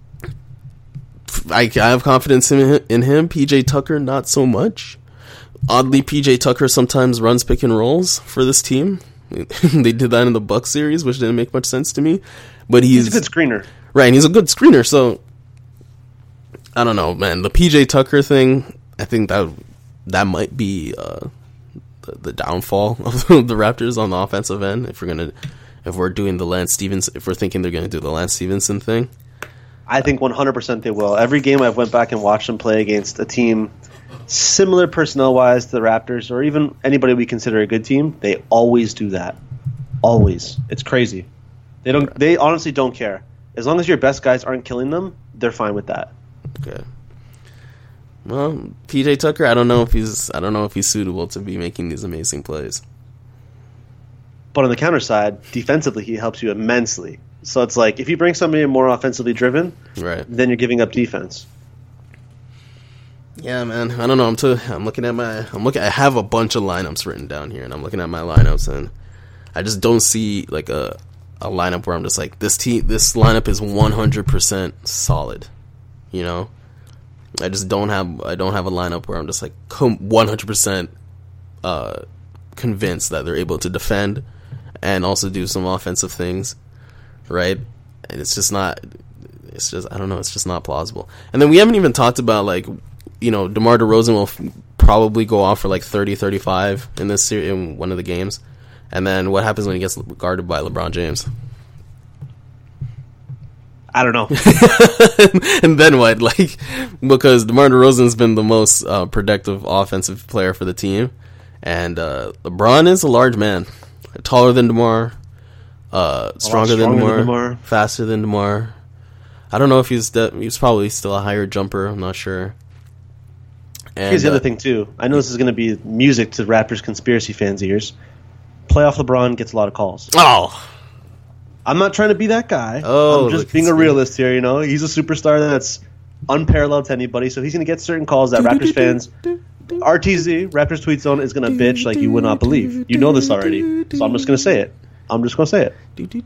Speaker 1: I, I have confidence in, in him. P J Tucker, not so much. Oddly, P J Tucker sometimes runs pick and rolls for this team. They did that in the Bucks series, which didn't make much sense to me. But he's,
Speaker 2: he's a good screener.
Speaker 1: Right, and he's a good screener, so I don't know, man. The P J Tucker thing, I think that that might be uh, the, the downfall of the Raptors on the offensive end. If we're gonna, if we're doing the Lance Stevenson, if we're thinking they're gonna do the Lance Stevenson thing,
Speaker 2: I think one hundred percent they will. Every game I've went back and watched them play against a team similar personnel-wise to the Raptors, or even anybody we consider a good team, they always do that. Always. It's crazy. They don't. They honestly don't care. As long as your best guys aren't killing them, they're fine with that.
Speaker 1: Okay. Well, P J Tucker, I don't know if he's. I don't know if he's suitable to be making these amazing plays.
Speaker 2: But on the counter side, defensively, he helps you immensely. So it's like if you bring somebody more offensively driven,
Speaker 1: right,
Speaker 2: then you're giving up defense.
Speaker 1: Yeah, man. I don't know. I'm too. I'm looking at my. I'm looking. I have a bunch of lineups written down here, and I'm looking at my lineups, and I just don't see like a a lineup where I'm just like this team. This lineup is one hundred percent solid. You know, I just don't have. I don't have a lineup where I'm just like one hundred percent uh, convinced that they're able to defend and also do some offensive things, right? And it's just not. It's just. I don't know. It's just not plausible. And then we haven't even talked about like. You know, DeMar DeRozan will f- probably go off for like thirty, thirty-five in this series, in one of the games. And then what happens when he gets guarded by LeBron James?
Speaker 2: I don't know.
Speaker 1: And then what? Like, because DeMar DeRozan's been the most uh, productive offensive player for the team. And uh, LeBron is a large man. Taller than DeMar. Uh, stronger, stronger than, DeMar, than DeMar. Faster than DeMar. I don't know if he's de- he's probably still a higher jumper. I'm not sure. And,
Speaker 2: here's the other
Speaker 1: uh,
Speaker 2: thing, too. I know this is going to be music to Raptors conspiracy fans' ears. Playoff LeBron gets a lot of calls.
Speaker 1: Oh.
Speaker 2: I'm not trying to be that guy.
Speaker 1: Oh,
Speaker 2: I'm just being a realist here, you know. He's a superstar that's unparalleled to anybody, so he's going to get certain calls that Raptors fans R T Z, Raptors Tweet Zone, is going to bitch like you would not believe. You know this already, so I'm just going to say it. I'm just going to say it.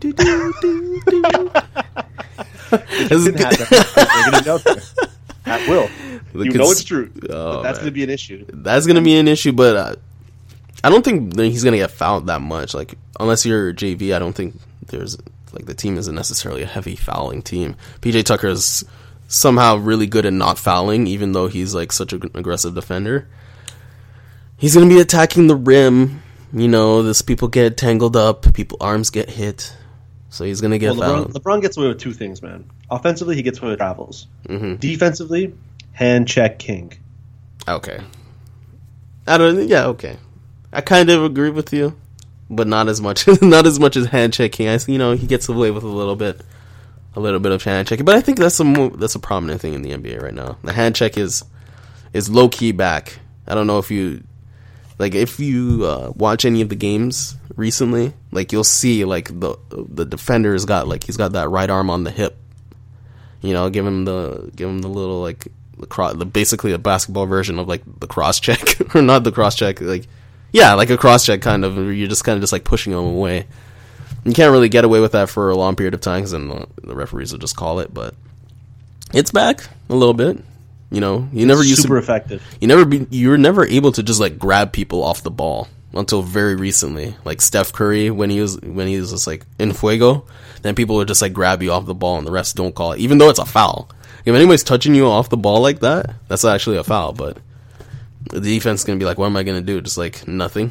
Speaker 2: It's going to happen. They're going to be out there. At will. You know it's true.
Speaker 1: Oh,
Speaker 2: but that's
Speaker 1: man.
Speaker 2: going to be an issue.
Speaker 1: That's going to be an issue, but uh, I don't think that he's going to get fouled that much. Like, unless you're J V, I don't think there's, like, the team isn't necessarily a heavy fouling team. P J Tucker is somehow really good at not fouling, even though he's, like, such an aggressive defender. He's going to be attacking the rim. You know, this people get tangled up, people arms get hit. So he's going to get
Speaker 2: well,
Speaker 1: fouled.
Speaker 2: LeBron, LeBron gets away with two things, man. Offensively, he gets away with travels.
Speaker 1: Mm-hmm.
Speaker 2: Defensively, hand check king.
Speaker 1: Okay. I don't. Yeah. Okay. I kind of agree with you, but not as much. Not as much as hand checking. I, you know, he gets away with a little bit, a little bit of hand checking. But I think that's a more, that's a prominent thing in the N B A right now. The hand check is is low key back. I don't know if you like if you uh, watch any of the games recently. Like you'll see like the the defender's got like he's got that right arm on the hip. You know, give him the give him the little like the, cro- the basically a basketball version of like the cross check or not the cross check like yeah like a cross check kind of. You're just kind of just like pushing him away. You can't really get away with that for a long period of time because then the, the referees will just call it. But it's back a little bit. You know, you never used
Speaker 2: super
Speaker 1: to,
Speaker 2: effective.
Speaker 1: You never be you were never able to just like grab people off the ball until very recently. Like Steph Curry when he was when he was just like in fuego. Then people would just like grab you off the ball and the refs don't call it, even though it's a foul. If anybody's touching you off the ball like that, that's actually a foul. But the defense is gonna be like, "What am I gonna do?" Just like nothing.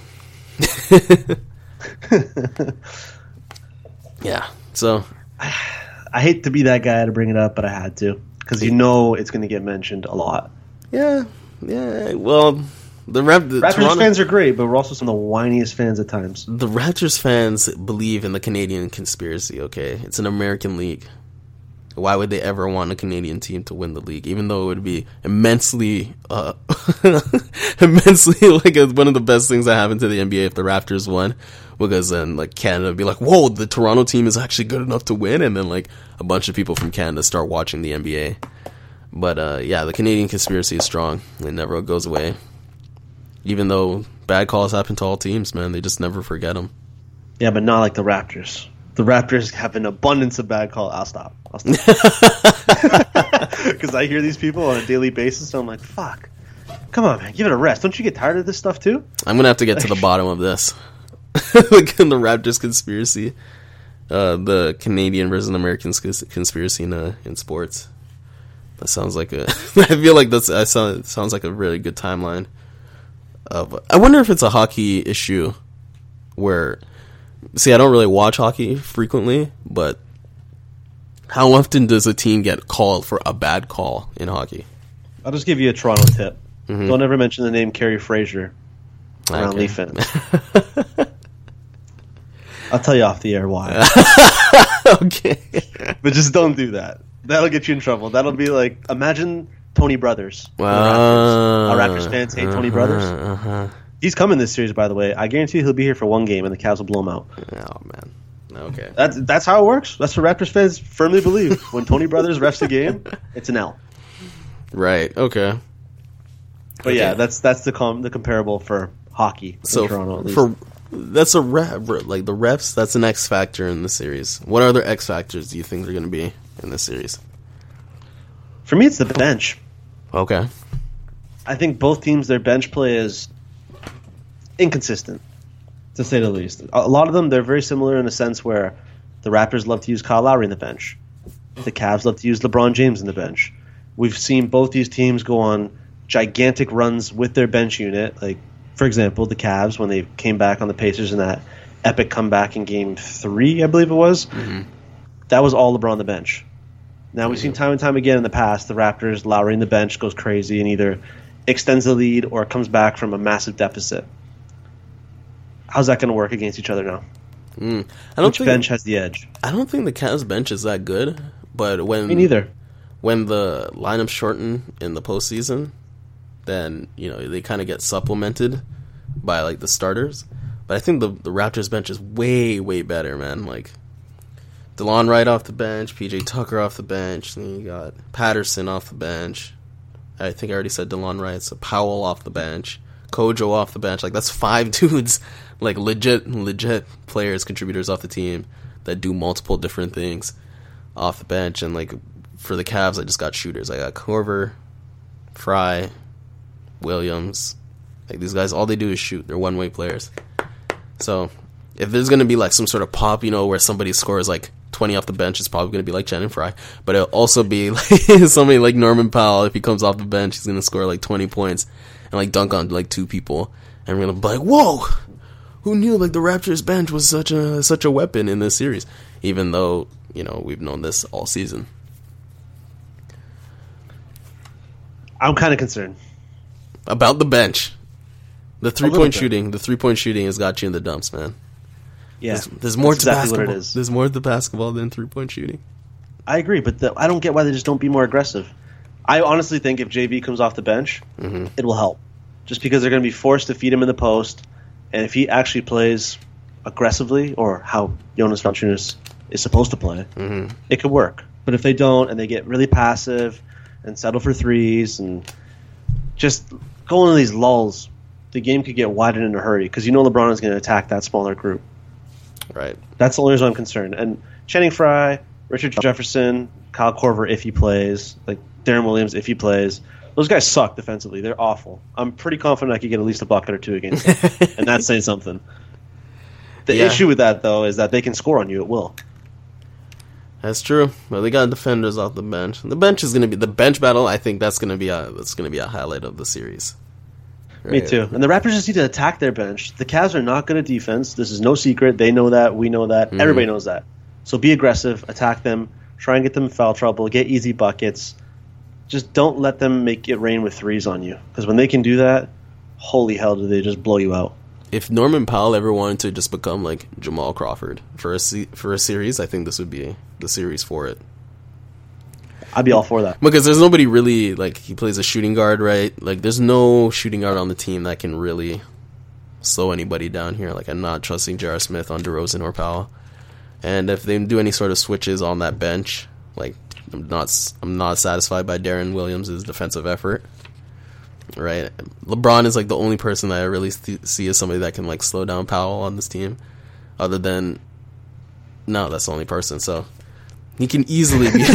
Speaker 1: Yeah. So
Speaker 2: I hate to be that guy to bring it up, but I had to because you know it's going to get mentioned a lot.
Speaker 1: Yeah. Yeah. Well, the, Rap- the
Speaker 2: Raptors
Speaker 1: Toronto-
Speaker 2: fans are great, but we're also some of the whiniest fans at times.
Speaker 1: The Raptors fans believe in the Canadian conspiracy, okay? It's an American league. Why would they ever want a Canadian team to win the league? Even though it would be immensely, uh, immensely like a, one of the best things that happened to the N B A if the Raptors won. Because then, like, Canada would be like, whoa, the Toronto team is actually good enough to win. And then, like, a bunch of people from Canada start watching the N B A. But, uh, yeah, the Canadian conspiracy is strong. It never goes away. Even though bad calls happen to all teams, man, they just never forget them.
Speaker 2: Yeah, but not like the Raptors. The Raptors have an abundance of bad calls. I'll stop. I'll stop. Because I hear these people on a daily basis, and I'm like, fuck. Come on, man. Give it a rest. Don't you get tired of this stuff, too?
Speaker 1: I'm going to have to get to the bottom of this. Like in the Raptors conspiracy. Uh, the Canadian versus American conspiracy in, uh, in sports. That sounds like a... I feel like that's I sound, it sounds like a really good timeline. Of, I wonder if it's a hockey issue where, see, I don't really watch hockey frequently, but how often does a team get called for a bad call in hockey?
Speaker 2: I'll just give you a Toronto tip.
Speaker 1: Mm-hmm.
Speaker 2: Don't ever mention the name Kerry Fraser around
Speaker 1: Okay.
Speaker 2: Leaf fans. I'll tell you off the air why.
Speaker 1: Okay.
Speaker 2: But just don't do that. That'll get you in trouble. That'll be like, imagine Tony Brothers.
Speaker 1: Wow.
Speaker 2: Raptors. Our Raptors fans hate
Speaker 1: uh-huh,
Speaker 2: Tony Brothers.
Speaker 1: Uh-huh.
Speaker 2: He's coming this series, by the way. I guarantee he'll be here for one game, and the Cavs will blow him out.
Speaker 1: Oh, man. Okay.
Speaker 2: That's that's how it works. That's what Raptors fans firmly believe. When Tony Brothers refs the game, it's an L.
Speaker 1: Right. Okay.
Speaker 2: But
Speaker 1: Okay.
Speaker 2: yeah, that's that's the com- the comparable for hockey
Speaker 1: So
Speaker 2: in Toronto. At least.
Speaker 1: for that's a ref, like the refs. That's an X factor in the series. What other X factors do you think are going to be in this series?
Speaker 2: for me, it's the bench.
Speaker 1: Okay.
Speaker 2: I think both teams, their bench play is inconsistent, to say the least. A lot of them, they're very similar in a sense where the Raptors love to use Kyle Lowry in the bench. The Cavs love to use LeBron James in the bench. We've seen both these teams go on gigantic runs with their bench unit. Like, for example, the Cavs, when they came back on the Pacers in that epic comeback in game three, I believe it was,
Speaker 1: Mm-hmm.
Speaker 2: that was all LeBron on the bench. Now, we've seen time and time again in the past, the Raptors, Lowry in the bench goes crazy and either extends the lead or comes back from a massive deficit. How's that going to work against each other now?
Speaker 1: Mm. I don't
Speaker 2: Which
Speaker 1: think,
Speaker 2: bench has the edge?
Speaker 1: I don't think the Cavs bench is that good, but when
Speaker 2: Me neither.
Speaker 1: when the lineups shorten in the postseason, then you know they kind of get supplemented by like the starters. But I think the the Raptors bench is way way better, man. Like DeLon Wright off the bench, P J Tucker off the bench, then you got Patterson off the bench, I think I already said DeLon Wright. So Powell off the bench, Kojo off the bench. Like that's five dudes, like legit, legit players, contributors off the team that do multiple different things off the bench. And like for the Cavs, I just got shooters. I got Korver, Fry, Williams. Like these guys, all they do is shoot. They're one way players. So if there's gonna be like some sort of pop, you know, where somebody scores like twenty off the bench, it's probably gonna be like Channing Frye. But it'll also be like somebody like Norman Powell. If he comes off the bench, he's gonna score like twenty points and like dunk on like two people, and we're gonna be like, whoa, who knew like the Raptors bench was such a such a weapon in this series? Even though, you know, we've known this all season.
Speaker 2: I'm kind of concerned
Speaker 1: about the bench. The three point shooting, the three point shooting has got you in the dumps, man.
Speaker 2: Yeah,
Speaker 1: there's, there's more to
Speaker 2: exactly
Speaker 1: basketball.
Speaker 2: What it is.
Speaker 1: There's more to basketball than three point shooting.
Speaker 2: I agree, but the, I don't get why they just don't be more aggressive. I honestly think if J V comes off the bench, mm-hmm. it will help, just because they're going to be forced to feed him in the post, and if he actually plays aggressively or how Jonas Valanciunas is supposed to play, mm-hmm. it could work. But if they don't and they get really passive and settle for threes and just go into these lulls, the game could get widened in a hurry because you know LeBron is going to attack that smaller group.
Speaker 1: Right.
Speaker 2: That's the only reason I'm concerned. And Channing Frye, Richard Jefferson, Kyle Korver if he plays, like Darren Williams if he plays, those guys suck defensively. They're awful. I'm pretty confident I could get at least a bucket or two against them, and that's saying something. The yeah. issue with that, though, is that they can score on you at will.
Speaker 1: That's true. Well, they got defenders off the bench. The bench is going to be the bench battle. I think that's going to be a that's going to be a highlight of the series.
Speaker 2: Right. Me too. And the Raptors just need to attack their bench. The Cavs are not good at defense. This is no secret. They know that. We know that. Mm-hmm. Everybody knows that. So be aggressive. Attack them. Try and get them in foul trouble. Get easy buckets. Just don't let them make it rain with threes on you. Because when they can do that, holy hell, do they just blow you out.
Speaker 1: If Norman Powell ever wanted to just become like Jamal Crawford for a se- for a series, I think this would be the series for it.
Speaker 2: I'd be all for that.
Speaker 1: Because there's nobody really, like, he plays a shooting guard, right? Like, there's no shooting guard on the team that can really slow anybody down here. Like, I'm not trusting J R. Smith on DeRozan or Powell. And if they do any sort of switches on that bench, like, I'm not I'm not satisfied by Darren Williams' defensive effort, right? LeBron is, like, the only person that I really th- see as somebody that can, like, slow down Powell on this team. Other than, no, that's the only person, so... He can easily be...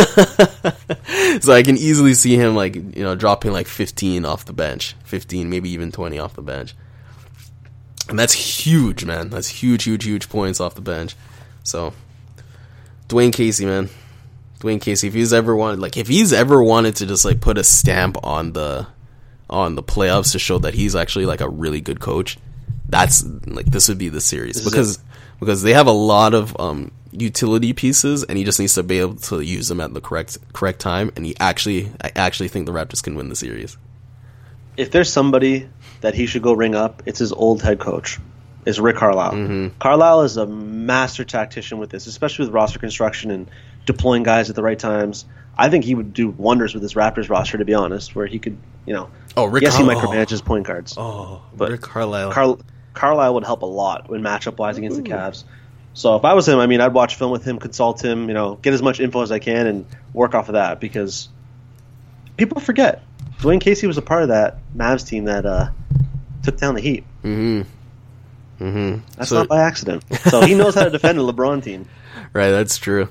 Speaker 1: so I can easily see him, like, you know, dropping, like, fifteen off the bench. fifteen, maybe even twenty off the bench. And that's huge, man. That's huge, huge, huge points off the bench. So, Dwayne Casey, man. Dwayne Casey, if he's ever wanted... Like, if he's ever wanted to just, like, put a stamp on the on the playoffs to show that he's actually, like, a really good coach, that's, like, this would be the series. This because because they have a lot of... um. utility pieces, and he just needs to be able to use them at the correct correct time. And he actually, I actually think the Raptors can win the series.
Speaker 2: If there's somebody that he should go ring up, it's his old head coach. It's Rick Carlisle. Mm-hmm. Carlisle is a master tactician with this, especially with roster construction and deploying guys at the right times. I think he would do wonders with this Raptors roster, to be honest, where he could, you know,
Speaker 1: oh, Rick
Speaker 2: yes,
Speaker 1: Car-
Speaker 2: he micromanages oh. point guards.
Speaker 1: Oh, but Rick Carlisle.
Speaker 2: Car- Carlisle would help a lot when matchup wise against Ooh. the Cavs. So if I was him, I mean, I'd watch film with him, consult him, you know, get as much info as I can and work off of that, because people forget Dwayne Casey was a part of that Mavs team that uh, took down the Heat.
Speaker 1: Mm-hmm. Mm-hmm.
Speaker 2: That's
Speaker 1: so,
Speaker 2: not by accident. So he knows how to defend a LeBron team.
Speaker 1: Right, that's true.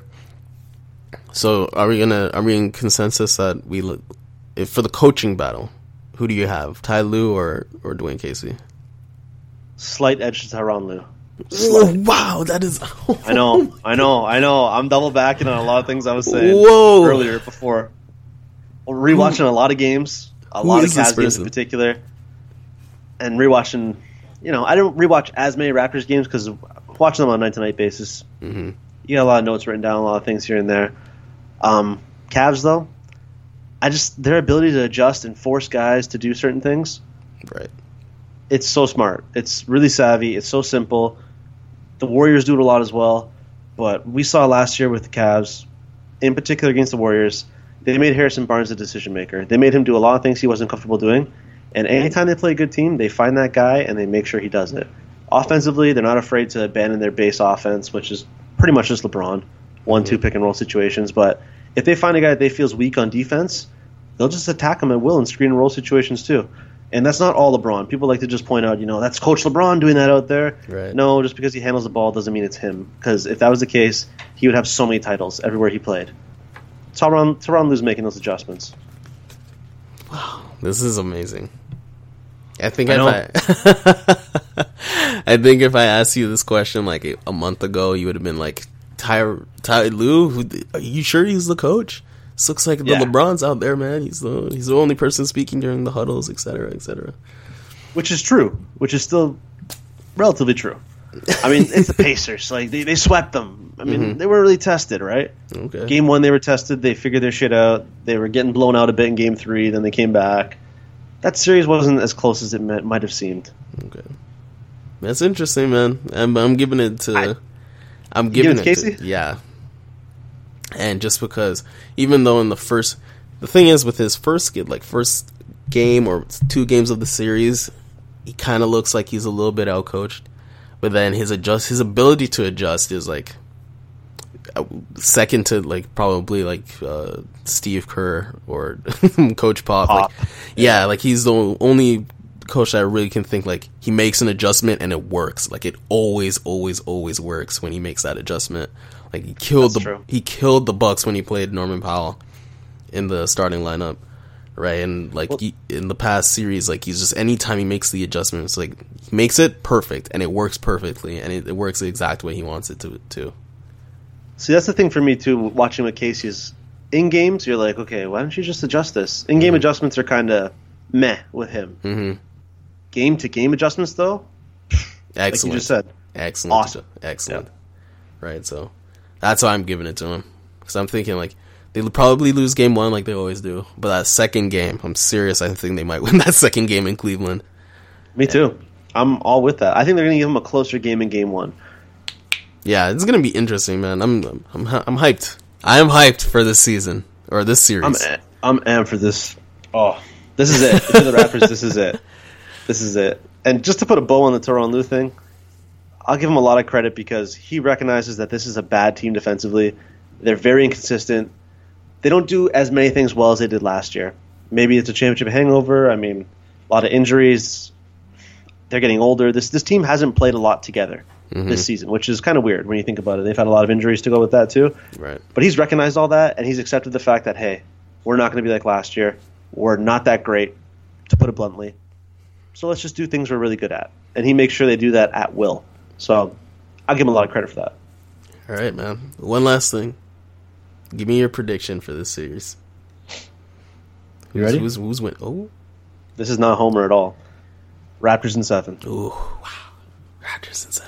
Speaker 1: So are we gonna are we in consensus that we if for the coaching battle, who do you have, Ty Lue or or Dwayne Casey?
Speaker 2: Slight edge to Tyronn Lue.
Speaker 1: Oh, wow, that is... Oh.
Speaker 2: I know, I know, I know. I'm double backing on a lot of things I was saying
Speaker 1: Whoa.
Speaker 2: earlier before. Rewatching Who? a lot of games, a
Speaker 1: Who
Speaker 2: lot of Cavs games in particular, and rewatching, you know, I don't rewatch as many Raptors games because watching them on a night-to-night basis, mm-hmm. you got a lot of notes written down, a lot of things here and there. Um, Cavs, though, I just, their ability to adjust and force guys to do certain things.
Speaker 1: Right.
Speaker 2: It's so smart. It's really savvy. It's so simple. The Warriors do it a lot as well, but we saw last year with the Cavs, in particular against the Warriors, they made Harrison Barnes a decision maker. They made him do a lot of things he wasn't comfortable doing, and anytime they play a good team, they find that guy and they make sure he does it. Offensively, they're not afraid to abandon their base offense, which is pretty much just LeBron, one, two pick and roll situations. But if they find a guy that they feel is weak on defense, they'll just attack him at will in screen and roll situations too. And that's not all LeBron. People like to just point out, you know, that's Coach LeBron doing that out there.
Speaker 1: Right.
Speaker 2: No, just because he handles the ball doesn't mean it's him. Because if that was the case, he would have so many titles everywhere he played. Tyronn, Tyronn Lue's making those adjustments.
Speaker 1: Wow, this is amazing. I think
Speaker 2: I
Speaker 1: if I, I think if I asked you this question like a, a month ago, you would have been like, Ty, Ty Lue, who, are you sure he's the coach? This looks like the
Speaker 2: Yeah.
Speaker 1: LeBron's out there, man. He's the he's the only person speaking during the huddles, et cetera, et cetera.
Speaker 2: Which is true. Which is still relatively true. I mean, it's the Pacers. Like they, they swept them. I mean,
Speaker 1: Mm-hmm.
Speaker 2: they were really tested, right?
Speaker 1: Okay.
Speaker 2: Game one, they were tested. They figured their shit out. They were getting blown out a bit in game three. Then they came back. That series wasn't as close as it might, might have seemed.
Speaker 1: Okay. That's interesting, man. I'm I'm giving it to.
Speaker 2: I-
Speaker 1: I'm
Speaker 2: You
Speaker 1: giving
Speaker 2: give
Speaker 1: it
Speaker 2: it to
Speaker 1: to
Speaker 2: Casey?
Speaker 1: yeah. And just because, even though in the first, the thing is with his first get like first game or two games of the series, he kind of looks like he's a little bit outcoached. But then his adjust, his ability to adjust is like uh, second to like probably like uh, Steve Kerr or Coach Pop.
Speaker 2: Pop.
Speaker 1: Like, yeah, like he's the only coach that I really can think like he makes an adjustment and it works. Like it always, always, always works when he makes that adjustment. Like he killed
Speaker 2: That's
Speaker 1: the
Speaker 2: true.
Speaker 1: he killed the Bucks when he played Norman Powell in the starting lineup, right? And like
Speaker 2: Well-
Speaker 1: he, in the past series, like he's just anytime he makes the adjustments, like he makes it perfect and it works perfectly and it, it works the exact way he wants it to. To
Speaker 2: See, that's the thing for me too. Watching with Casey is in games, you're like, okay, why don't you just adjust this? In game adjustments are kind of meh with him.
Speaker 1: mm-hmm.
Speaker 2: Game to game adjustments, though,
Speaker 1: Excellent,
Speaker 2: like you just said,
Speaker 1: excellent,
Speaker 2: Awesome.
Speaker 1: excellent. Right, so that's why I'm giving it to him because I'm thinking like they'll probably lose game one like they always do, but that second game, I'm serious. I think they might win that second game in Cleveland.
Speaker 2: me too. I'm all with that. I think they're going to give him a closer game in game one.
Speaker 1: Yeah, it's gonna be interesting, man. I'm I'm I'm hyped. I am hyped for this season or this series.
Speaker 2: I'm I'm am for this. Oh, this is it. For the Raptors, this is it. This is it. And just to put a bow on the Tyronn Lue thing, I'll give him a lot of credit because he recognizes that this is a bad team defensively. They're very inconsistent. They don't do as many things well as they did last year. Maybe it's a championship hangover. I mean, a lot of injuries. They're getting older. This this team hasn't played a lot together
Speaker 1: Mm-hmm.
Speaker 2: this season, which is kind of weird when you think about it. They've had a lot of injuries to go with that too.
Speaker 1: Right.
Speaker 2: But he's recognized all that, and he's accepted the fact that, hey, we're not going to be like last year. We're not that great, to put it bluntly. So let's just do things we're really good at. And he makes sure they do that at will. So I'll give him a lot of credit for that.
Speaker 1: All right, man. One last thing. Give me your prediction for this series.
Speaker 2: You ready?
Speaker 1: Who's who's win? Oh,
Speaker 2: This is not Homer at all. Raptors in seven.
Speaker 1: ooh, wow. Raptors in seven.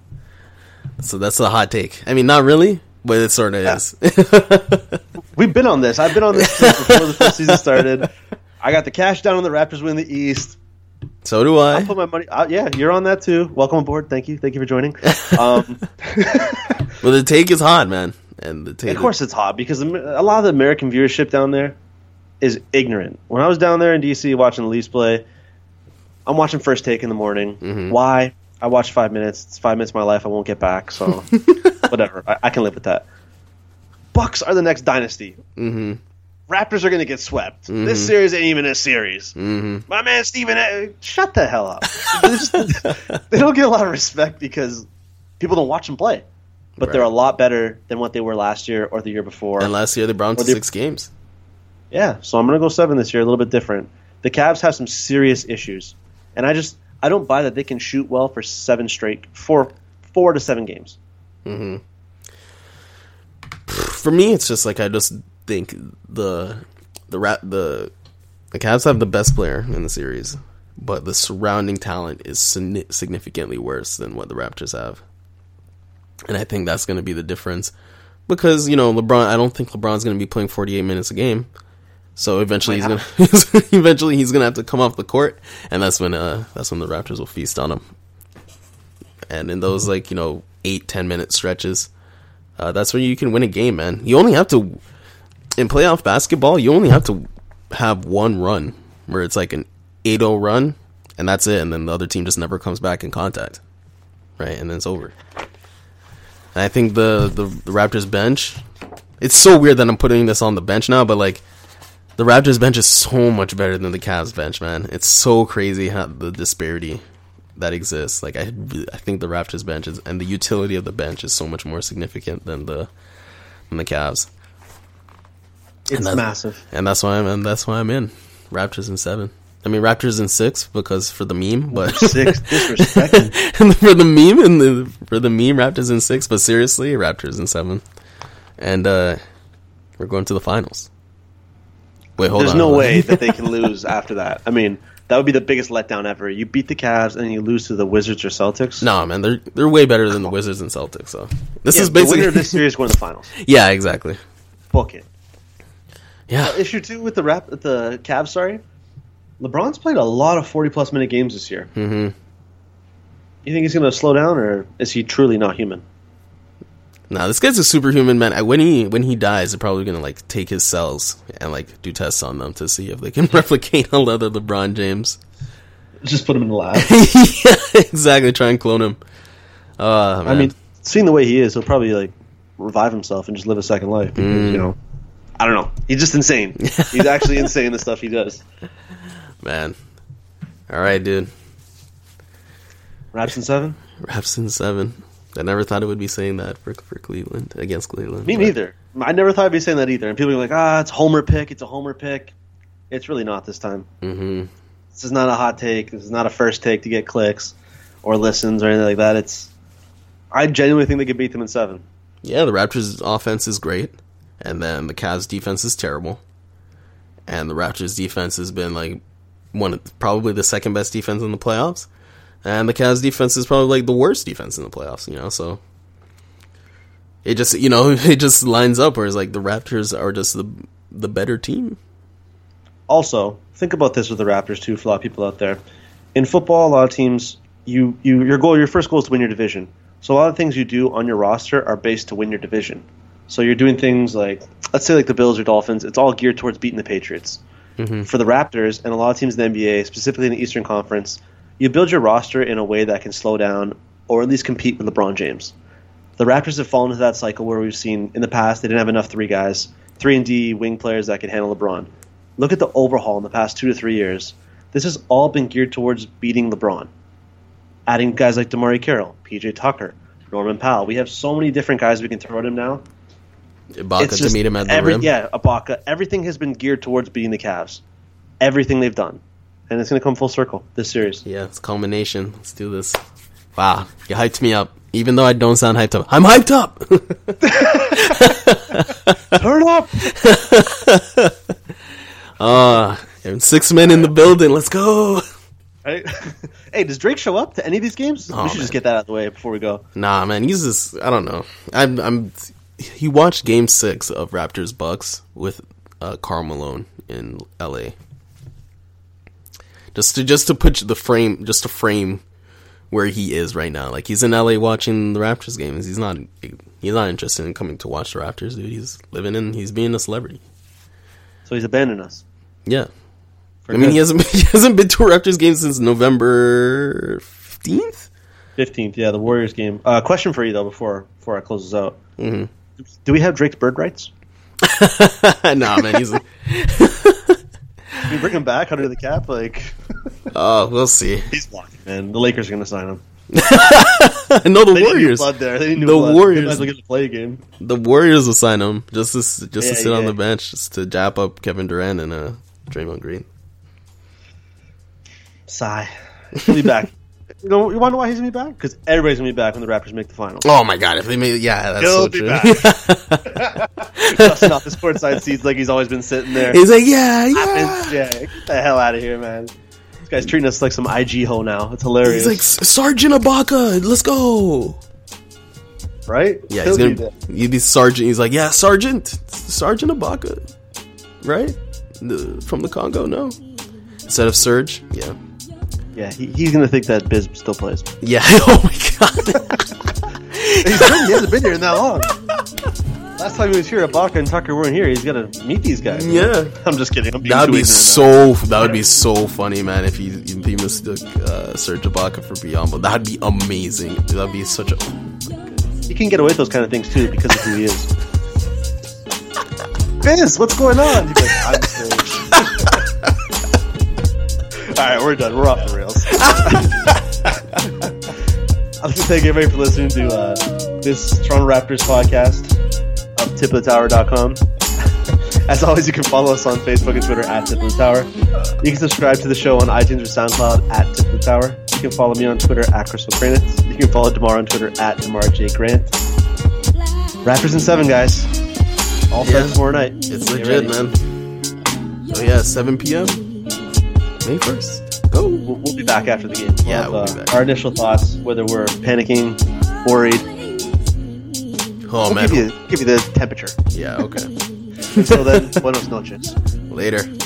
Speaker 1: So that's a hot take. I mean, not really, but it sort of
Speaker 2: Yeah.
Speaker 1: is.
Speaker 2: We've been on this. I've been on this since before the full season started. I got the cash down on the Raptors win the East.
Speaker 1: So do I.
Speaker 2: I'll put my money. Uh, yeah, you're on that too. Welcome aboard. Thank you. Thank you for joining. Um,
Speaker 1: Well, the take is hot, man, and the take.
Speaker 2: Of course it's hot because a lot of the American viewership down there is ignorant. When I was down there in D C watching the Leafs play, I'm watching First Take in the morning.
Speaker 1: Mhm.
Speaker 2: Why? I watched five minutes. It's five minutes of my life I won't get back, so whatever. I, I can live with that. Bucks are the next dynasty.
Speaker 1: Mm-hmm.
Speaker 2: Raptors are going to get swept.
Speaker 1: Mhm.
Speaker 2: This series ain't even a series.
Speaker 1: Mm-hmm.
Speaker 2: My man Steven, A- shut the hell up. They just- they don't get a lot of respect because people don't watch them play. But they're a
Speaker 1: Right.
Speaker 2: lot better than what they were last year or the year before.
Speaker 1: And last year they brought them to
Speaker 2: Or they-
Speaker 1: six games.
Speaker 2: Yeah, so I'm going to go seven this year, a little bit different. The Cavs have some serious issues. And I just I don't buy that they can shoot well for seven straight, four, four to seven games.
Speaker 1: Mm-hmm. For me, it's just like I just think the the rat the the Cavs have the best player in the series, but the surrounding talent is signi- significantly worse than what the Raptors have, and I think that's going to be the difference. Because you know LeBron, I don't think LeBron's going to be playing forty-eight minutes a game, so eventually he's
Speaker 2: Wait,
Speaker 1: gonna eventually he's gonna have to come off the court, and that's when uh that's when the Raptors will feast on him. And in those like you know eight ten minute stretches. Uh, that's where you can win a game, man. You only have to, in playoff basketball, you only have to have one run where it's like an eight oh run, and that's it. And then the other team just never comes back in contact, right? And then it's over. And I think the, the, the Raptors bench, it's so weird that I'm putting this on the bench now, but like, The Raptors bench is so much better than the Cavs bench, man. It's so crazy how the disparity that exists. Like I, I think the Raptors bench is, and the utility of the bench is so much more significant than the than the Cavs.
Speaker 2: It's and massive,
Speaker 1: and that's why I'm and that's why I'm in Raptors in seven. I mean Raptors in six because for the meme, but
Speaker 2: six disrespecting.
Speaker 1: And for the meme and the for the meme Raptors in six, but seriously Raptors in seven, and uh, we're going to the finals. Wait, hold
Speaker 2: There's
Speaker 1: on.
Speaker 2: no
Speaker 1: hold
Speaker 2: way
Speaker 1: on.
Speaker 2: that they can lose after that. I mean, that would be the biggest letdown ever. You beat the Cavs and you lose to the Wizards or Celtics.
Speaker 1: No, man, they're they're way better than the Wizards and Celtics. So this
Speaker 2: yeah,
Speaker 1: is basically
Speaker 2: the winner of this series going to the finals.
Speaker 1: Yeah, exactly.
Speaker 2: Book it.
Speaker 1: Yeah.
Speaker 2: Uh, issue two with the rap, the Cavs. Sorry, LeBron's played a lot of forty-plus minute games this year.
Speaker 1: Mm-hmm.
Speaker 2: You think he's going to slow down, or is he truly not human?
Speaker 1: Nah, this guy's a superhuman, man. When he when he dies, they're probably gonna like take his cells and like do tests on them to see if they can replicate another LeBron James.
Speaker 2: Just put him in the lab.
Speaker 1: Yeah, exactly. Try and clone him. Uh, man.
Speaker 2: I mean, seeing the way he is, he'll probably like revive himself and just live a second life. Because,
Speaker 1: Mm.
Speaker 2: you know, I don't know. He's just insane. He's actually insane. The stuff he does.
Speaker 1: Man. All right, dude.
Speaker 2: Raps in seven.
Speaker 1: Raps in seven. I never thought it would be saying that for for Cleveland against Cleveland.
Speaker 2: Me
Speaker 1: but-
Speaker 2: neither. I never thought I'd be saying that either. And people are like, ah, it's a homer pick. It's a homer pick. It's really not this time.
Speaker 1: Mm-hmm.
Speaker 2: This is not a hot take. This is not a first take to get clicks or listens or anything like that. It's. I genuinely think they could beat them in seven.
Speaker 1: Yeah, the Raptors' offense is great, and then the Cavs' defense is terrible, and the Raptors' defense has been like one of, probably the second best defense in the playoffs, and the Cavs' defense is probably like the worst defense in the playoffs. You know, so it just you know it just lines up where it's like the Raptors are just the the better team.
Speaker 2: Also, think about this with the Raptors too. For a lot of people out there, in football, a lot of teams, you, you your goal, your first goal is to win your division. So a lot of things you do on your roster are based to win your division. So you're doing things like, let's say like the Bills or Dolphins, it's all geared towards beating the Patriots.
Speaker 1: Mm-hmm.
Speaker 2: For the Raptors and a lot of teams in the N B A, specifically in the Eastern Conference, you build your roster in a way that can slow down or at least compete with LeBron James. The Raptors have fallen into that cycle where we've seen in the past they didn't have enough three guys, three and D wing players that could handle LeBron. Look at the overhaul in the past two to three years. This has all been geared towards beating LeBron. Adding guys like DeMarie Carroll, P J Tucker, Norman Powell. We have so many different guys we can throw at him now.
Speaker 1: Ibaka to meet him at the
Speaker 2: every,
Speaker 1: rim.
Speaker 2: Yeah, Ibaka. Everything has been geared towards beating the Cavs. Everything they've done. And it's going to come full circle, this series.
Speaker 1: Yeah, it's culmination. Let's do this. Wow, you hyped me up. Even though I don't sound hyped up. I'm hyped up!
Speaker 2: Turn up!
Speaker 1: Uh, and six men in the building. Let's go!
Speaker 2: Right? Hey, does Drake show up to any of these games?
Speaker 1: Oh,
Speaker 2: we should
Speaker 1: man.
Speaker 2: just get that out of the way before we go.
Speaker 1: Nah, man, he's just, I don't know. I'm, I'm, he watched game six of Raptors Bucks with uh, Karl Malone in L A. Just to, just to put the frame, just to frame where he is right now. Like, he's in L A watching the Raptors games. He's not, he's not interested in coming to watch the Raptors, dude. He's living in, he's being a celebrity.
Speaker 2: So he's abandoned us.
Speaker 1: Yeah.
Speaker 2: For
Speaker 1: I mean,
Speaker 2: good.
Speaker 1: he hasn't, he hasn't been to a Raptors game since November fifteenth?
Speaker 2: fifteenth, yeah, the Warriors game. Uh, question for you, though, before before I close this out.
Speaker 1: Mm-hmm.
Speaker 2: Do we have Drake's bird rights?
Speaker 1: Nah, man, he's,
Speaker 2: Can we bring him back under the cap? Like,
Speaker 1: oh, we'll see.
Speaker 2: he's walking, man. The Lakers are going to sign him.
Speaker 1: No, the
Speaker 2: They need new
Speaker 1: Warriors.
Speaker 2: blood there. They need new
Speaker 1: The
Speaker 2: blood.
Speaker 1: Warriors.
Speaker 2: They might as well get to play a game.
Speaker 1: The Warriors will sign him just to s- just
Speaker 2: Yeah,
Speaker 1: to sit on
Speaker 2: yeah.
Speaker 1: the bench, just to jap up Kevin Durant and uh, Draymond Green.
Speaker 2: Sigh. He'll be back. You know, you wonder why he's going to be back? Because everybody's going to be back when the Raptors make the finals.
Speaker 1: Oh my god! If they made, yeah, that's
Speaker 2: He'll
Speaker 1: so
Speaker 2: be
Speaker 1: true.
Speaker 2: back. Dusting off the courtside seats like he's always been sitting there.
Speaker 1: He's like, yeah, yeah.
Speaker 2: Yeah, get the hell out of here, man. This guy's treating us like some I G ho now. It's hilarious.
Speaker 1: He's like, Sergeant Ibaka, let's go.
Speaker 2: right?
Speaker 1: Yeah,
Speaker 2: He'll
Speaker 1: he's
Speaker 2: be
Speaker 1: gonna
Speaker 2: there.
Speaker 1: he'd be Sergeant. He's like, yeah, Sergeant, Sergeant Ibaka, right? The, from the Congo, no. Instead of Serge, yeah,
Speaker 2: Yeah, he, he's gonna think that Biz still plays.
Speaker 1: yeah. Oh my god.
Speaker 2: He's been, he hasn't been here in that long. Last time he was here, Ibaka and Tucker weren't here. He's got to meet these guys.
Speaker 1: Yeah.
Speaker 2: I'm just kidding. I'm being
Speaker 1: That'd
Speaker 2: too
Speaker 1: be
Speaker 2: ignorant
Speaker 1: so. That would be so funny, man. If he if he mistook uh, Serge Ibaka for Biyombo, that'd be amazing. That'd be such a.
Speaker 2: now. He can get away with those kind of things too because of who he is. Biz, what's going on? He's like, I'm just we're done. We're off the rails. I'd like to thank everybody for listening to uh, this Toronto Raptors podcast of tip of the tower dot com. As always, you can follow us on Facebook and Twitter at Tip of the Tower. You can subscribe to the show on iTunes or SoundCloud at Tip of the Tower. You can follow me on Twitter at Crystal Kranitz. You can follow Damar on Twitter at Damar J. Grant. Raptors in seven, guys. All
Speaker 1: Yeah.
Speaker 2: set tomorrow night.
Speaker 1: It's
Speaker 2: Get
Speaker 1: legit,
Speaker 2: ready.
Speaker 1: man. Oh yeah, seven p.m. May first. Go.
Speaker 2: We'll, we'll be back after the game. We'll
Speaker 1: Yeah,
Speaker 2: have,
Speaker 1: we'll
Speaker 2: uh,
Speaker 1: be back.
Speaker 2: Our initial thoughts, whether we're panicking, worried.
Speaker 1: Oh
Speaker 2: We'll
Speaker 1: man.
Speaker 2: give you, give you the temperature.
Speaker 1: Yeah. Okay.
Speaker 2: Until then, buenos noches.
Speaker 1: Later.